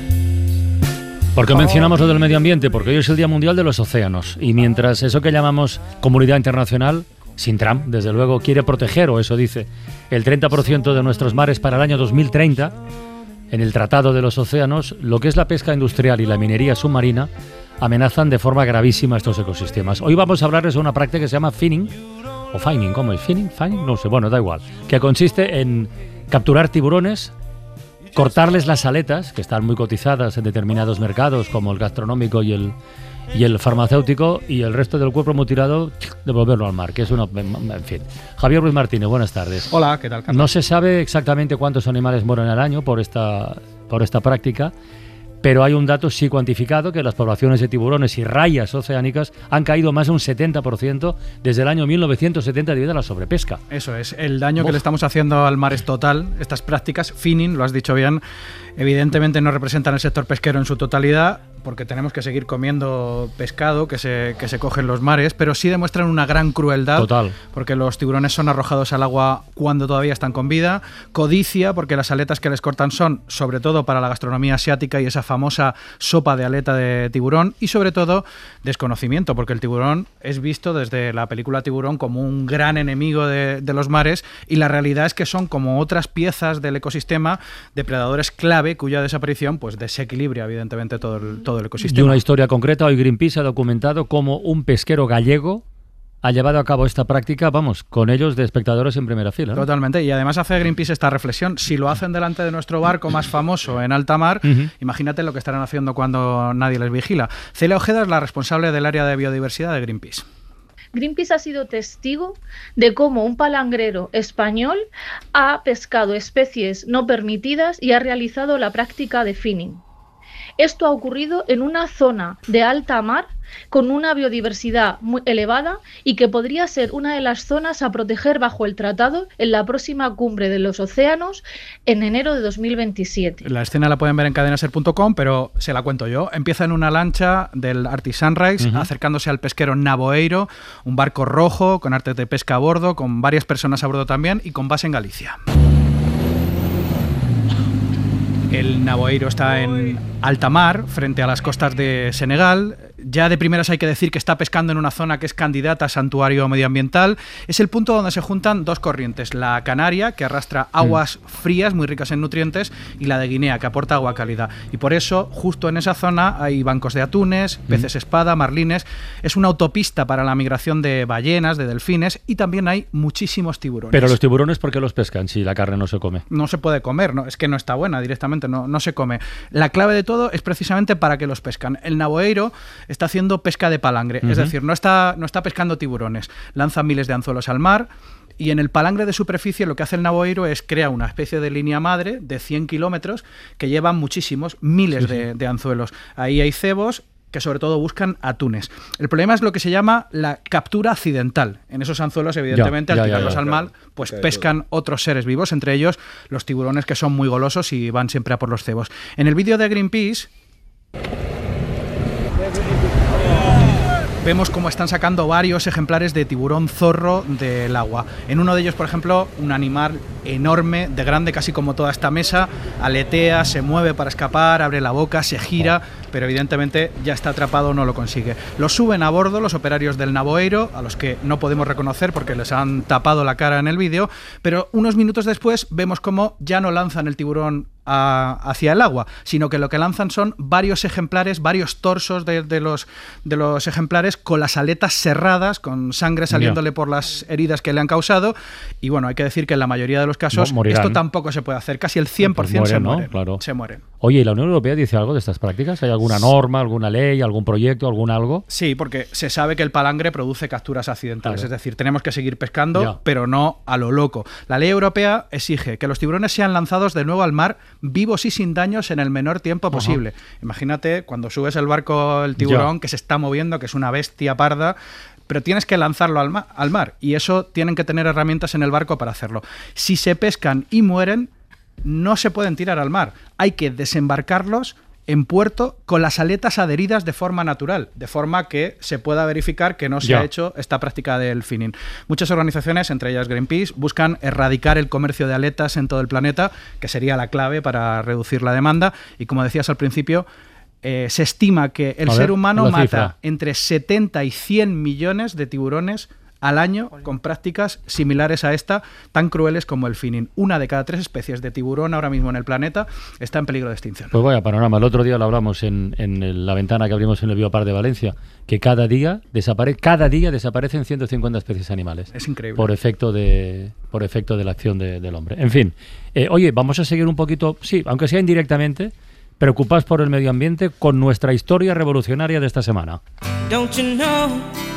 lives. ¿Por qué mencionamos lo del medio ambiente? Porque hoy es el Día Mundial de los Océanos y mientras eso que llamamos comunidad internacional, sin Trump, desde luego, quiere proteger, o eso dice, el treinta por ciento de nuestros mares para el año dos mil treinta, en el Tratado de los Océanos, lo que es la pesca industrial y la minería submarina amenazan de forma gravísima estos ecosistemas. Hoy vamos a hablarles de una práctica que se llama finning, o fining, ¿cómo es? ¿Finning? ¿Fining? No sé, bueno, da igual. Que consiste en capturar tiburones, cortarles las aletas, que están muy cotizadas en determinados mercados, como el gastronómico y el... y el farmacéutico, y el resto del cuerpo mutilado devolverlo al mar, que es uno, en fin. Javier Ruiz Martínez, buenas tardes. Hola, ¿qué tal, Carlos? No se sabe exactamente cuántos animales mueren al año por esta, por esta práctica, pero hay un dato sí cuantificado, que las poblaciones de tiburones y rayas oceánicas han caído más de un setenta por ciento desde el año mil novecientos setenta debido a la sobrepesca. Eso es, el daño Uf. que le estamos haciendo al mar es total. Estas prácticas, finning, lo has dicho bien, evidentemente no representan el sector pesquero en su totalidad, porque tenemos que seguir comiendo pescado que se, que se coge en los mares, pero sí demuestran una gran crueldad. Total. Porque los tiburones son arrojados al agua cuando todavía están con vida. Codicia, porque las aletas que les cortan son, sobre todo para la gastronomía asiática y esa famosa sopa de aleta de tiburón. Y sobre todo, desconocimiento, porque el tiburón es visto desde la película Tiburón como un gran enemigo de, de los mares, y la realidad es que son como otras piezas del ecosistema, depredadores clave, cuya desaparición pues desequilibra evidentemente todo el, todo el ecosistema. Y una historia concreta, hoy Greenpeace ha documentado cómo un pesquero gallego ha llevado a cabo esta práctica, vamos, con ellos de espectadores en primera fila, ¿no? Totalmente, y además hace Greenpeace esta reflexión: si lo hacen delante de nuestro barco más famoso en alta mar, uh-huh. imagínate lo que estarán haciendo cuando nadie les vigila. Celia Ojeda es la responsable del área de biodiversidad de Greenpeace. Greenpeace ha sido testigo de cómo un palangrero español ha pescado especies no permitidas y ha realizado la práctica de finning. Esto ha ocurrido en una zona de alta mar con una biodiversidad muy elevada y que podría ser una de las zonas a proteger bajo el tratado en la próxima cumbre de los océanos en enero de dos mil veintisiete. La escena la pueden ver en cadenaser punto com, pero se la cuento yo. Empieza en una lancha del Arctic Sunrise, uh-huh. acercándose al pesquero Navoeiro, un barco rojo con artes de pesca a bordo, con varias personas a bordo también y con base en Galicia. El Navoeiro está en alta mar, frente a las costas de Senegal. Ya de primeras hay que decir que está pescando en una zona que es candidata a santuario medioambiental. Es el punto donde se juntan dos corrientes: la canaria, que arrastra aguas frías muy ricas en nutrientes, y la de Guinea, que aporta agua cálida. Y por eso, justo en esa zona, hay bancos de atunes, peces espada, marlines. Es una autopista para la migración de ballenas, de delfines, y también hay muchísimos tiburones. Pero los tiburones, ¿por qué los pescan si la carne no se come? No se puede comer, no, es que no está buena directamente, no, no se come. La clave de todo es precisamente para qué los pescan. El Navoeiro está haciendo pesca de palangre, uh-huh. es decir, no está, no está pescando tiburones, lanza miles de anzuelos al mar, y en el palangre de superficie lo que hace el Navoeiro es crear una especie de línea madre de cien kilómetros que llevan muchísimos, miles sí, de, de anzuelos. Ahí hay cebos que sobre todo buscan atunes. El problema es lo que se llama la captura accidental. En esos anzuelos, evidentemente, ya, ya, al tirarlos ya, ya, al mar, claro, pues pescan otros seres vivos, entre ellos los tiburones, que son muy golosos y van siempre a por los cebos. En el vídeo de Greenpeace vemos cómo están sacando varios ejemplares de tiburón zorro del agua. En uno de ellos, por ejemplo, un animal enorme, de grande, casi como toda esta mesa, aletea, se mueve para escapar, abre la boca, se gira. pero evidentemente ya está atrapado, no lo consigue. Lo suben a bordo los operarios del Navoeiro, a los que no podemos reconocer porque les han tapado la cara en el vídeo, pero unos minutos después vemos cómo ya no lanzan el tiburón A, hacia el agua, sino que lo que lanzan son varios ejemplares, varios torsos de, de, los, de los ejemplares con las aletas cerradas, con sangre saliéndole yeah. por las heridas que le han causado. Y bueno, hay que decir que en la mayoría de los casos no, esto tampoco se puede hacer. Casi el cien por ciento pues mueren, se mueren. ¿no? Claro. Se mueren. Oye, ¿y la Unión Europea dice algo de estas prácticas? ¿Hay alguna norma, alguna ley, algún proyecto, algún algo? Sí, porque se sabe que el palangre produce capturas accidentales. Claro. Es decir, tenemos que seguir pescando, yeah. pero no a lo loco. La ley europea exige que los tiburones sean lanzados de nuevo al mar vivos y sin daños en el menor tiempo posible. Uh-huh. Imagínate cuando subes el barco, el tiburón, yeah. que se está moviendo, que es una bestia parda, pero tienes que lanzarlo al, ma- al mar, y eso tienen que tener herramientas en el barco para hacerlo. Si se pescan y mueren, no se pueden tirar al mar. Hay que desembarcarlos en puerto con las aletas adheridas de forma natural, de forma que se pueda verificar que no se yeah. ha hecho esta práctica del finning. Muchas organizaciones, entre ellas Greenpeace, buscan erradicar el comercio de aletas en todo el planeta, que sería la clave para reducir la demanda, y como decías al principio, eh, se estima que el a ser ver, humano mata cifra. entre setenta y cien millones de tiburones al año con prácticas similares a esta, tan crueles como el finning. Una de cada tres especies de tiburón ahora mismo en el planeta está en peligro de extinción. Pues vaya panorama. El otro día lo hablamos en, en la ventana que abrimos en el Biopark de Valencia, que cada día, desapare- cada día desaparecen ciento cincuenta especies animales. Es increíble. Por efecto de, por efecto de la acción de, del hombre. En fin, eh, oye, vamos a seguir un poquito, sí, aunque sea indirectamente, preocupados por el medio ambiente con nuestra historia revolucionaria de esta semana. Don't you know?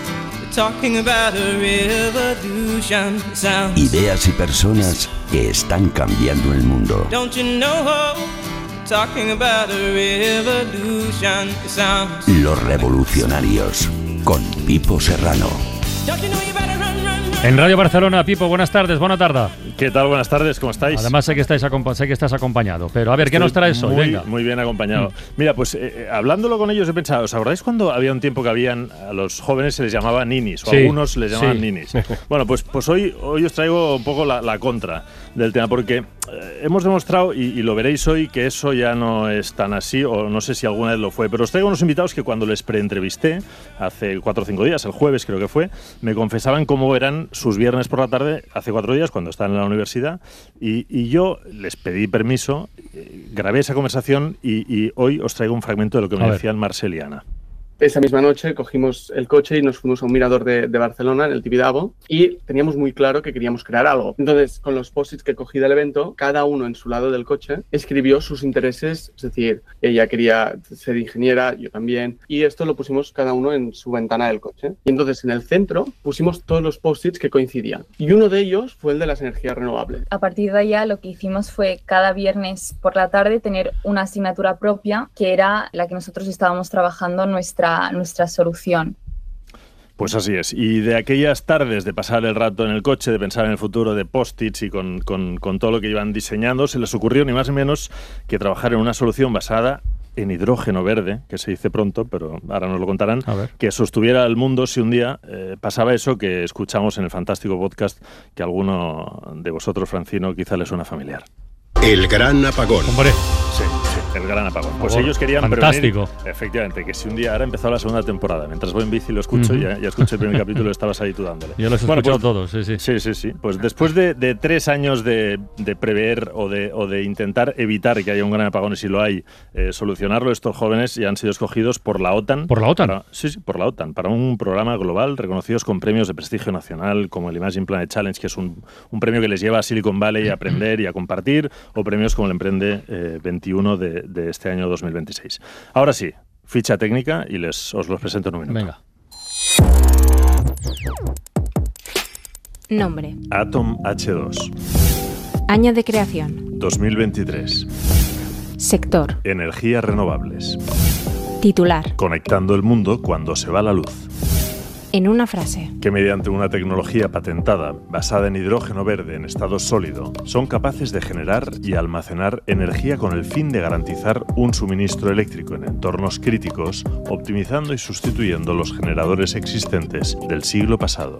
Talking about a revolution sounds. Ideas y personas que están cambiando el mundo. Don't you know? Talking about a revolution sounds. Los revolucionarios con Pipo Serrano. Don't you know you better run, run, run. En Radio Barcelona, Pipo, buenas tardes, buena tarde. ¿Qué tal? Buenas tardes, ¿cómo estáis? Además sé que, estáis acompa- sé que estás acompañado, pero a ver, ¿qué Estoy nos traes hoy? Muy, Venga. muy bien acompañado. Mm. Mira, pues eh, hablándolo con ellos he pensado, ¿os acordáis cuando había un tiempo que habían a los jóvenes se les llamaba ninis, o sí, algunos les llamaban sí. ninis? Bueno, pues, pues hoy, hoy os traigo un poco la, la contra del tema, porque eh, hemos demostrado, y, y lo veréis hoy, que eso ya no es tan así, o no sé si alguna vez lo fue, pero os traigo unos invitados que cuando les preentrevisté, hace cuatro o cinco días, el jueves creo que fue, me confesaban cómo eran sus viernes por la tarde, hace cuatro días, cuando estaban en la universidad, y, y yo les pedí permiso, eh, grabé esa conversación, y, y hoy os traigo un fragmento de lo que me decían Marcel y Ana. Esa misma noche cogimos el coche y nos fuimos a un mirador de, de Barcelona, en el Tibidabo, y teníamos muy claro que queríamos crear algo. Entonces, con los post-its que cogí del evento, cada uno en su lado del coche escribió sus intereses, es decir, ella quería ser ingeniera, yo también, y esto lo pusimos cada uno en su ventana del coche. Y entonces, en el centro, pusimos todos los post-its que coincidían. Y uno de ellos fue el de las energías renovables. A partir de allá, lo que hicimos fue cada viernes por la tarde tener una asignatura propia, que era la que nosotros estábamos trabajando nuestra nuestra solución. Pues así es. Y de aquellas tardes de pasar el rato en el coche, de pensar en el futuro, de post-its y con, con, con todo lo que iban diseñando, se les ocurrió ni más ni menos que trabajar en una solución basada en hidrógeno verde, que se dice pronto, pero ahora nos lo contarán, que sostuviera el mundo si un día eh, pasaba eso que escuchamos en el fantástico podcast que a alguno de vosotros, Francino, quizá les suena familiar. El gran apagón. Hombre. Sí, sí, el gran apagón. Pues oh, ellos querían fantástico. prevenir, efectivamente, que si un día, ahora ha empezado la segunda temporada, mientras voy en bici lo escucho, uh-huh. ya, ya escuché el primer capítulo, estabas ahí tú dándole. Yo los he bueno, escuchado pues, todos, sí, sí. Sí, sí, sí. Pues después de, de tres años de, de prever o de, o de intentar evitar que haya un gran apagón, y si lo hay, eh, solucionarlo, estos jóvenes ya han sido escogidos por la OTAN. ¿Por la OTAN? Para, sí, sí, por la OTAN, para un programa global, reconocidos con premios de prestigio nacional, como el Imagine Planet Challenge, que es un, un premio que les lleva a Silicon Valley a aprender y a compartir, o premios como el Emprende eh, veintiuno de, de este año dos mil veintiséis. Ahora sí, ficha técnica y les, os los presento en un minuto. Venga. Nombre. Atom H dos. Año de creación. dos mil veintitrés. Sector. Energías renovables. Titular. Conectando el mundo cuando se va la luz. En una frase. Que mediante una tecnología patentada basada en hidrógeno verde en estado sólido, son capaces de generar y almacenar energía con el fin de garantizar un suministro eléctrico en entornos críticos, optimizando y sustituyendo los generadores existentes del siglo pasado.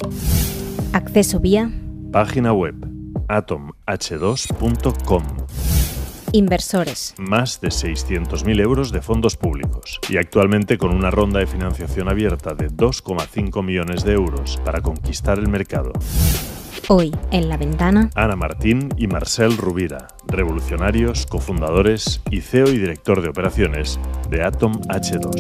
Acceso vía. Página web atom h dos punto com. Inversores. Más de seiscientos mil euros de fondos públicos. Y actualmente con una ronda de financiación abierta de dos coma cinco millones de euros para conquistar el mercado. Hoy, en La Ventana, Ana Martín y Marcel Rubira, revolucionarios, cofundadores y C E O y director de operaciones de Atom hache dos.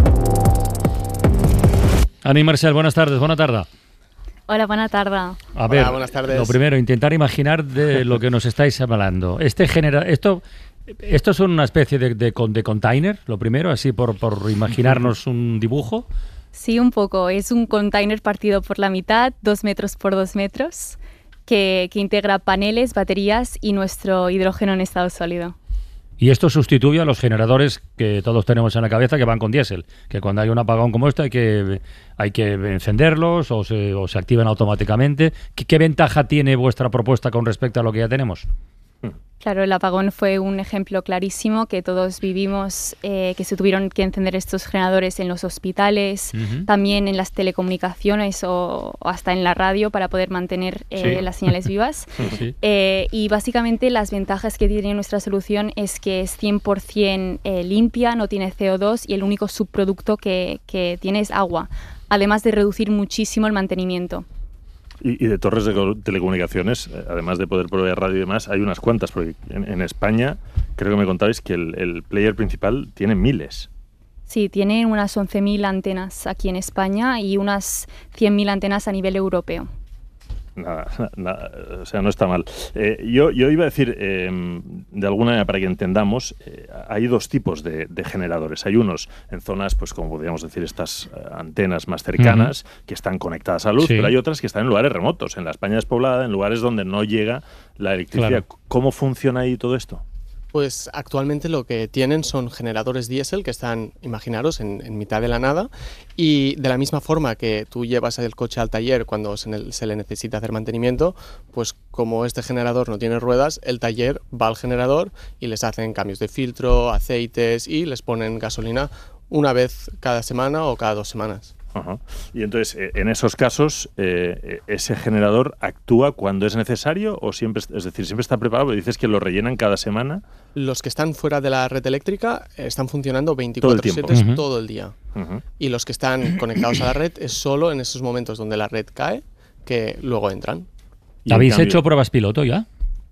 Ana y Marcel, buenas tardes, buena tarde. Hola, buena tarde. A ver, Hola, buenas tardes. Lo primero, intentar imaginar de lo que nos estáis hablando. Este genera, esto, esto son una especie de, de, de container, lo primero, así por, por imaginarnos un dibujo. Sí, un poco. Es un container partido por la mitad, dos metros por dos metros, que, que integra paneles, baterías y nuestro hidrógeno en estado sólido. Y esto sustituye a los generadores que todos tenemos en la cabeza que van con diésel, que cuando hay un apagón como este hay que, hay que encenderlos o se, o se activan automáticamente. ¿Qué, ¿Qué ventaja tiene vuestra propuesta con respecto a lo que ya tenemos? Claro, el apagón fue un ejemplo clarísimo que todos vivimos, eh, que se tuvieron que encender estos generadores en los hospitales, uh-huh. también en las telecomunicaciones o, o hasta en la radio para poder mantener eh, sí. las señales vivas. Sí. Eh, y básicamente las ventajas que tiene nuestra solución es que es cien por ciento eh, limpia, no tiene C O dos y el único subproducto que, que tiene es agua, además de reducir muchísimo el mantenimiento. Y, y de torres de telecomunicaciones, además de poder proveer radio y demás, hay unas cuantas, porque en, en España creo que me contabais que el, el player principal tiene miles. Sí, tiene unas once mil antenas aquí en España y unas cien mil antenas a nivel europeo. Nada, nada, o sea, no está mal. Eh, yo, yo iba a decir, eh, de alguna manera, para que entendamos, eh, hay dos tipos de, de generadores. Hay unos en zonas, pues como podríamos decir, estas uh, antenas más cercanas, uh-huh. que están conectadas a luz, sí. pero hay otras que están en lugares remotos, en la España despoblada, en lugares donde no llega la electricidad. Claro. ¿Cómo funciona ahí todo esto? Pues actualmente lo que tienen son generadores diésel que están, imaginaros, en, en mitad de la nada, y de la misma forma que tú llevas el coche al taller cuando se, ne- se le necesita hacer mantenimiento, pues como este generador no tiene ruedas, el taller va al generador y les hacen cambios de filtro, aceites y les ponen gasolina una vez cada semana o cada dos semanas. Ajá. Y entonces, eh, en esos casos, eh, ¿ese generador actúa cuando es necesario o siempre, es decir, siempre está preparado? Dices que lo rellenan cada semana. Los que están fuera de la red eléctrica eh, están funcionando veinticuatro siete todo, uh-huh. todo el día. Uh-huh. Y los que están conectados a la red es solo en esos momentos donde la red cae que luego entran. ¿Habéis cambio... hecho pruebas piloto ya?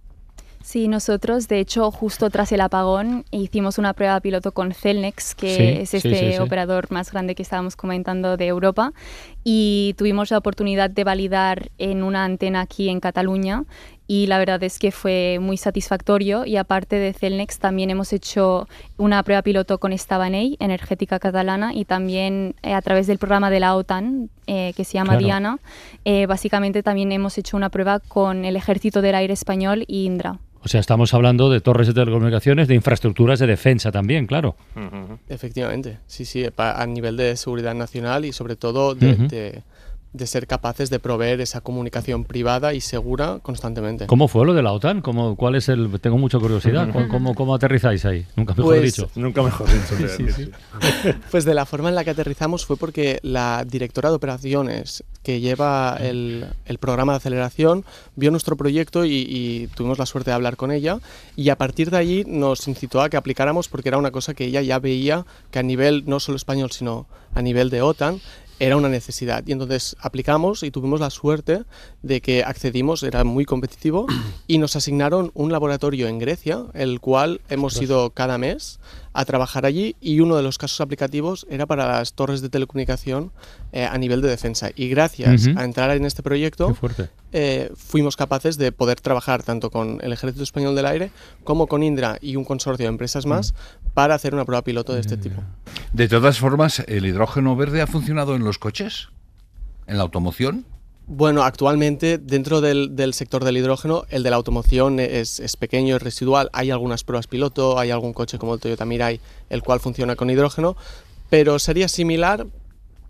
Sí, nosotros, de hecho, justo tras el apagón hicimos una prueba piloto con Cellnex, que sí, es este sí, sí, sí. operador más grande que estábamos comentando de Europa, y tuvimos la oportunidad de validar en una antena aquí en Cataluña y la verdad es que fue muy satisfactorio. Y aparte de Cellnex también hemos hecho una prueba piloto con Estabanell, Energética Catalana, y también eh, a través del programa de la OTAN eh, que se llama claro. Diana, eh, básicamente también hemos hecho una prueba con el Ejército del Aire Español y Indra. O sea, estamos hablando de torres de telecomunicaciones, de infraestructuras de defensa también, claro. Uh-huh. Efectivamente, sí, sí, a nivel de seguridad nacional y sobre todo de, uh-huh. de, de ser capaces de proveer esa comunicación privada y segura constantemente. ¿Cómo fue lo de la OTAN? ¿Cómo, ¿Cuál es el? Tengo mucha curiosidad. ¿Cómo, cómo, cómo aterrizáis ahí? Nunca mejor pues, dicho. Nunca mejor dicho. sí, sí, sí. Pues de la forma en la que aterrizamos fue porque la directora de operaciones que lleva el, el programa de aceleración vio nuestro proyecto y, y tuvimos la suerte de hablar con ella, y a partir de allí nos incitó a que aplicáramos porque era una cosa que ella ya veía que a nivel no solo español sino a nivel de OTAN era una necesidad, y entonces aplicamos y tuvimos la suerte de que accedimos, era muy competitivo y nos asignaron un laboratorio en Grecia, el cual hemos ido cada mes a trabajar allí, y uno de los casos aplicativos era para las torres de telecomunicación eh, a nivel de defensa, y gracias uh-huh. a entrar en este proyecto eh, fuimos capaces de poder trabajar tanto con el Ejército Español del Aire como con Indra y un consorcio de empresas más uh-huh. para hacer una prueba piloto de este tipo. De todas formas, ¿el hidrógeno verde ha funcionado en los coches? ¿En la automoción? Bueno, actualmente dentro del, del sector del hidrógeno, el de la automoción es, es pequeño, es residual. Hay algunas pruebas piloto, hay algún coche como el Toyota Mirai, el cual funciona con hidrógeno, pero sería similar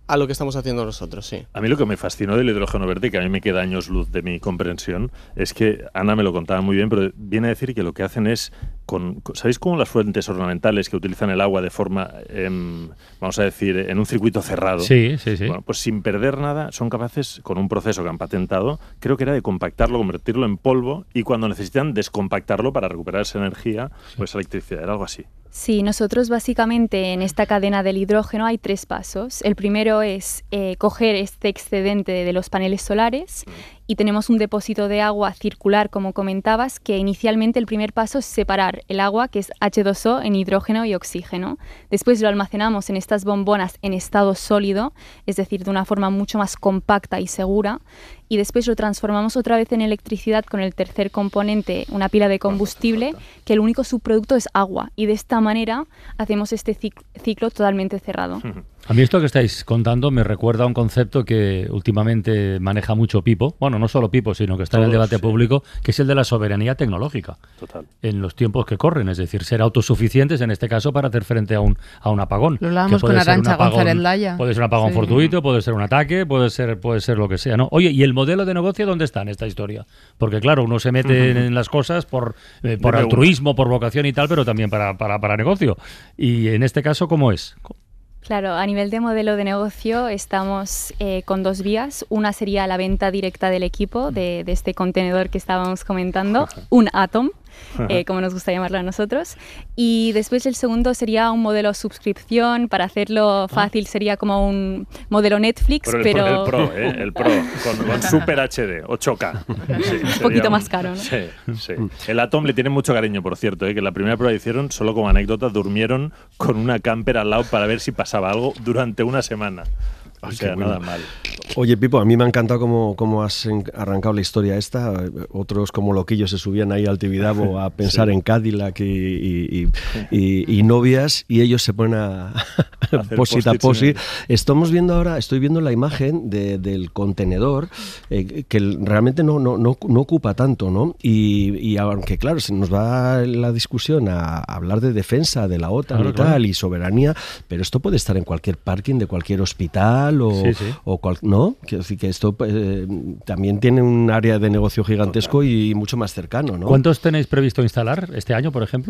a lo que estamos haciendo nosotros, sí. A mí lo que me fascinó del hidrógeno verde, que a mí me queda años luz de mi comprensión, es que Ana me lo contaba muy bien, pero viene a decir que lo que hacen es, con, ¿sabéis cómo las fuentes ornamentales que utilizan el agua de forma, eh, vamos a decir, en un circuito cerrado? Sí, sí, sí. Bueno, pues sin perder nada, son capaces, con un proceso que han patentado, creo que era de compactarlo, convertirlo en polvo, y cuando necesitan descompactarlo para recuperar esa energía, pues electricidad, era algo así. Sí, nosotros básicamente en esta cadena del hidrógeno hay tres pasos. El primero es eh, coger este excedente de los paneles solares y tenemos un depósito de agua circular, como comentabas, que inicialmente el primer paso es separar el agua, que es hache dos o, en hidrógeno y oxígeno. Después lo almacenamos en estas bombonas en estado sólido, es decir, de una forma mucho más compacta y segura, y después lo transformamos otra vez en electricidad con el tercer componente, una pila de combustible, que el único subproducto es agua, y de esta manera hacemos este ciclo, ciclo totalmente cerrado. A mí esto que estáis contando me recuerda a un concepto que últimamente maneja mucho Pipo, bueno, no solo Pipo, sino que está Todos, en el debate sí. público, que es el de la soberanía tecnológica. Total. En los tiempos que corren, es decir, ser autosuficientes en este caso para hacer frente a un, a un apagón. Lo hablábamos con Arantxa González Laya. Puede ser un apagón sí. fortuito, puede ser un ataque, puede ser, puede ser lo que sea, ¿no? Oye, ¿y el modelo de negocio dónde está en esta historia? Porque claro, uno se mete uh-huh. en las cosas por, eh, por altruismo, por vocación y tal, pero también para, para, para negocio. Y en este caso, ¿cómo es? Claro, a nivel de modelo de negocio estamos eh, con dos vías. Una sería la venta directa del equipo, de, de este contenedor que estábamos comentando, un Atom, eh, como nos gusta llamarlo a nosotros. Y después el segundo sería un modelo suscripción. Para hacerlo fácil sería como un modelo Netflix, pero... El, pero... el Pro, ¿eh? El Pro, con, con Super H D, ocho K. Sí, un poquito un... más caro, ¿no? Sí, sí. El Atom le tiene mucho cariño, por cierto, ¿eh? Que la primera prueba que hicieron, solo como anécdota, durmieron con una camper al lado para ver si pasaba algo durante una semana. O sea, bueno. Nada mal. Oye, Pipo, a mí me ha encantado cómo, cómo has arrancado la historia esta. Otros como loquillos se subían ahí al Tibidabo a pensar sí. en Cadillac y, y, y, y, y novias, y ellos se ponen a, a posit a posit. Estamos viendo ahora, estoy viendo la imagen de, del contenedor, eh, que realmente no, no, no, no ocupa tanto, ¿no? Y, y aunque, claro, se nos va la discusión a, a hablar de defensa de la OTAN claro, y tal, claro. y soberanía, pero esto puede estar en cualquier parking de cualquier hospital o, sí, sí. o cual, ¿no? Quiero decir que esto eh, también tiene un área de negocio gigantesco y mucho más cercano, ¿no? ¿Cuántos tenéis previsto instalar este año, por ejemplo?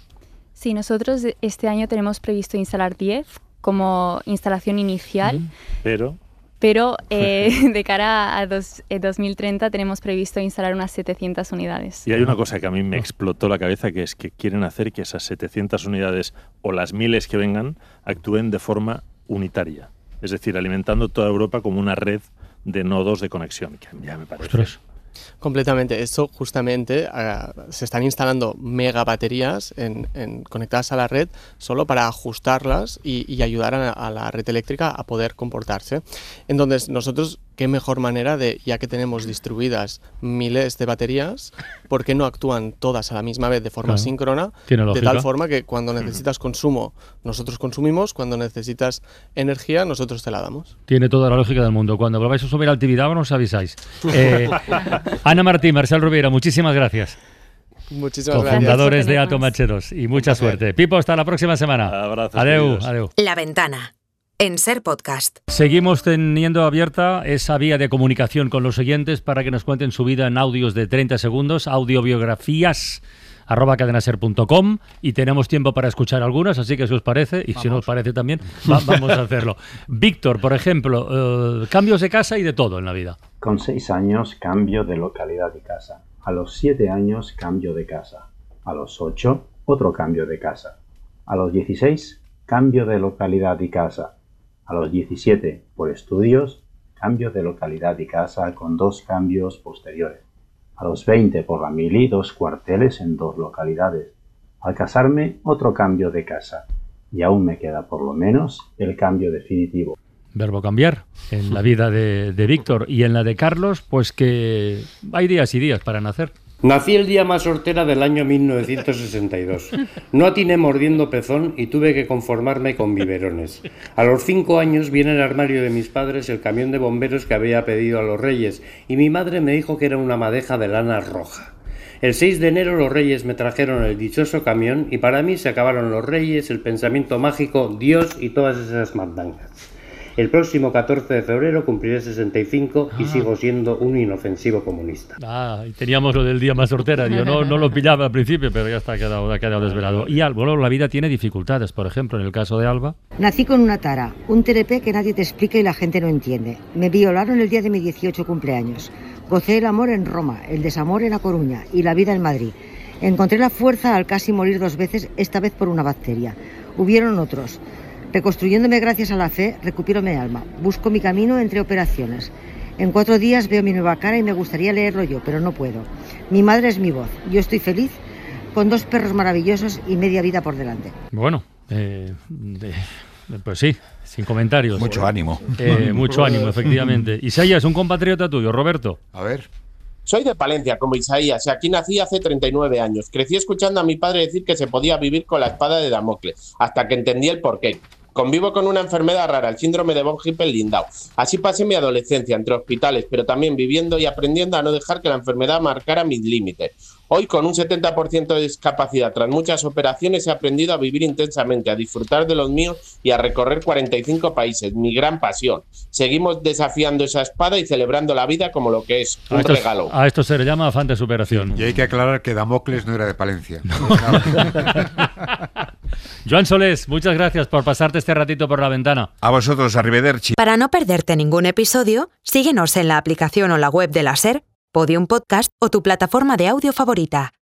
Sí, nosotros este año tenemos previsto instalar diez como instalación inicial. Mm, pero... Pero eh, de cara a dos, eh, dos mil treinta tenemos previsto instalar unas setecientas unidades. Y hay una cosa que a mí me explotó la cabeza, que es que quieren hacer que esas setecientas unidades o las miles que vengan actúen de forma unitaria. Es decir, alimentando toda Europa como una red de nodos de conexión, que ya me parece... Ostras. Completamente. Esto justamente uh, se están instalando mega baterías en, en, conectadas a la red solo para ajustarlas y, y ayudar a, a la red eléctrica a poder comportarse. Entonces nosotros, qué mejor manera de, ya que tenemos distribuidas miles de baterías, ¿por qué no actúan todas a la misma vez de forma claro. síncrona? De tal forma que cuando necesitas consumo, nosotros consumimos, cuando necesitas energía, nosotros te la damos. Tiene toda la lógica del mundo. Cuando volváis a subir al Tibidabo nos avisáis. Eh, Ana Martín, Marcel Rovira, muchísimas gracias. Muchísimas gracias. Cofundadores de Atom hache dos y mucha suerte. Pipo, hasta la próxima semana. Abrazos. Adeu, adeu. La Ventana, en Ser Podcast. Seguimos teniendo abierta esa vía de comunicación con los oyentes para que nos cuenten su vida en audios de treinta segundos, audiobiografías arroba cadenaser punto com, y tenemos tiempo para escuchar algunas, así que si os parece, y vamos. Si no os parece también, va, vamos a hacerlo. Víctor, por ejemplo, eh, cambios de casa y de todo en la vida. Con seis años cambio de localidad de casa. A los siete años cambio de casa. A los ocho otro cambio de casa. A los dieciséis cambio de localidad y casa. A los diecisiete por estudios cambio de localidad y casa con dos cambios posteriores. A los veinte por la mili, dos cuarteles en dos localidades. Al casarme, otro cambio de casa. Y aún me queda por lo menos el cambio definitivo. Verbo cambiar en la vida de, de Víctor, y en la de Carlos, pues que hay días y días para nacer. Nací el día más hortera del año mil novecientos sesenta y dos. No atiné mordiendo pezón y tuve que conformarme con biberones. A los cinco años vi en el armario de mis padres el camión de bomberos que había pedido a los Reyes, y mi madre me dijo que era una madeja de lana roja. El seis de enero los Reyes me trajeron el dichoso camión, y para mí se acabaron los Reyes, el pensamiento mágico, Dios y todas esas mandangas. El próximo catorce de febrero cumpliré sesenta y cinco y sigo siendo un inofensivo comunista. Ah, y teníamos lo del día más hortera. Yo no, no lo pillaba al principio, pero ya está, ha quedado, ha quedado desvelado. Y Alba, bueno, la vida tiene dificultades, por ejemplo, en el caso de Alba. Nací con una tara, un T R P que nadie te explica y la gente no entiende. Me violaron el día de mi dieciocho cumpleaños. Gocé el amor en Roma, el desamor en A Coruña y la vida en Madrid. Encontré la fuerza al casi morir dos veces, esta vez por una bacteria. Hubieron otros. Reconstruyéndome gracias a la fe, recupero mi alma. Busco mi camino entre operaciones. En cuatro días veo mi nueva cara y me gustaría leerlo yo, pero no puedo. Mi madre es mi voz. Yo estoy feliz con dos perros maravillosos y media vida por delante. Bueno, eh, de, pues sí, sin comentarios. Mucho ánimo. Eh, mucho ánimo, efectivamente. Isaías, un compatriota tuyo, Roberto. A ver. Soy de Palencia, como Isaías, y aquí nací hace treinta y nueve años. Crecí escuchando a mi padre decir que se podía vivir con la espada de Damocles, hasta que entendí el porqué. Convivo con una enfermedad rara, el síndrome de von Hippel-Lindau. Así pasé mi adolescencia entre hospitales, pero también viviendo y aprendiendo a no dejar que la enfermedad marcara mis límites. Hoy, con un setenta por ciento de discapacidad, tras muchas operaciones, he aprendido a vivir intensamente, a disfrutar de los míos y a recorrer cuarenta y cinco países, mi gran pasión. Seguimos desafiando esa espada y celebrando la vida como lo que es, un a esto, regalo. A esto se le llama afán de superación. Y hay que aclarar que Damocles no era de Palencia. Joan Solés, muchas gracias por pasarte este ratito por la ventana. A vosotros, arrivederci. Para no perderte ningún episodio, síguenos en la aplicación o la web de la SER, Podium Podcast o tu plataforma de audio favorita.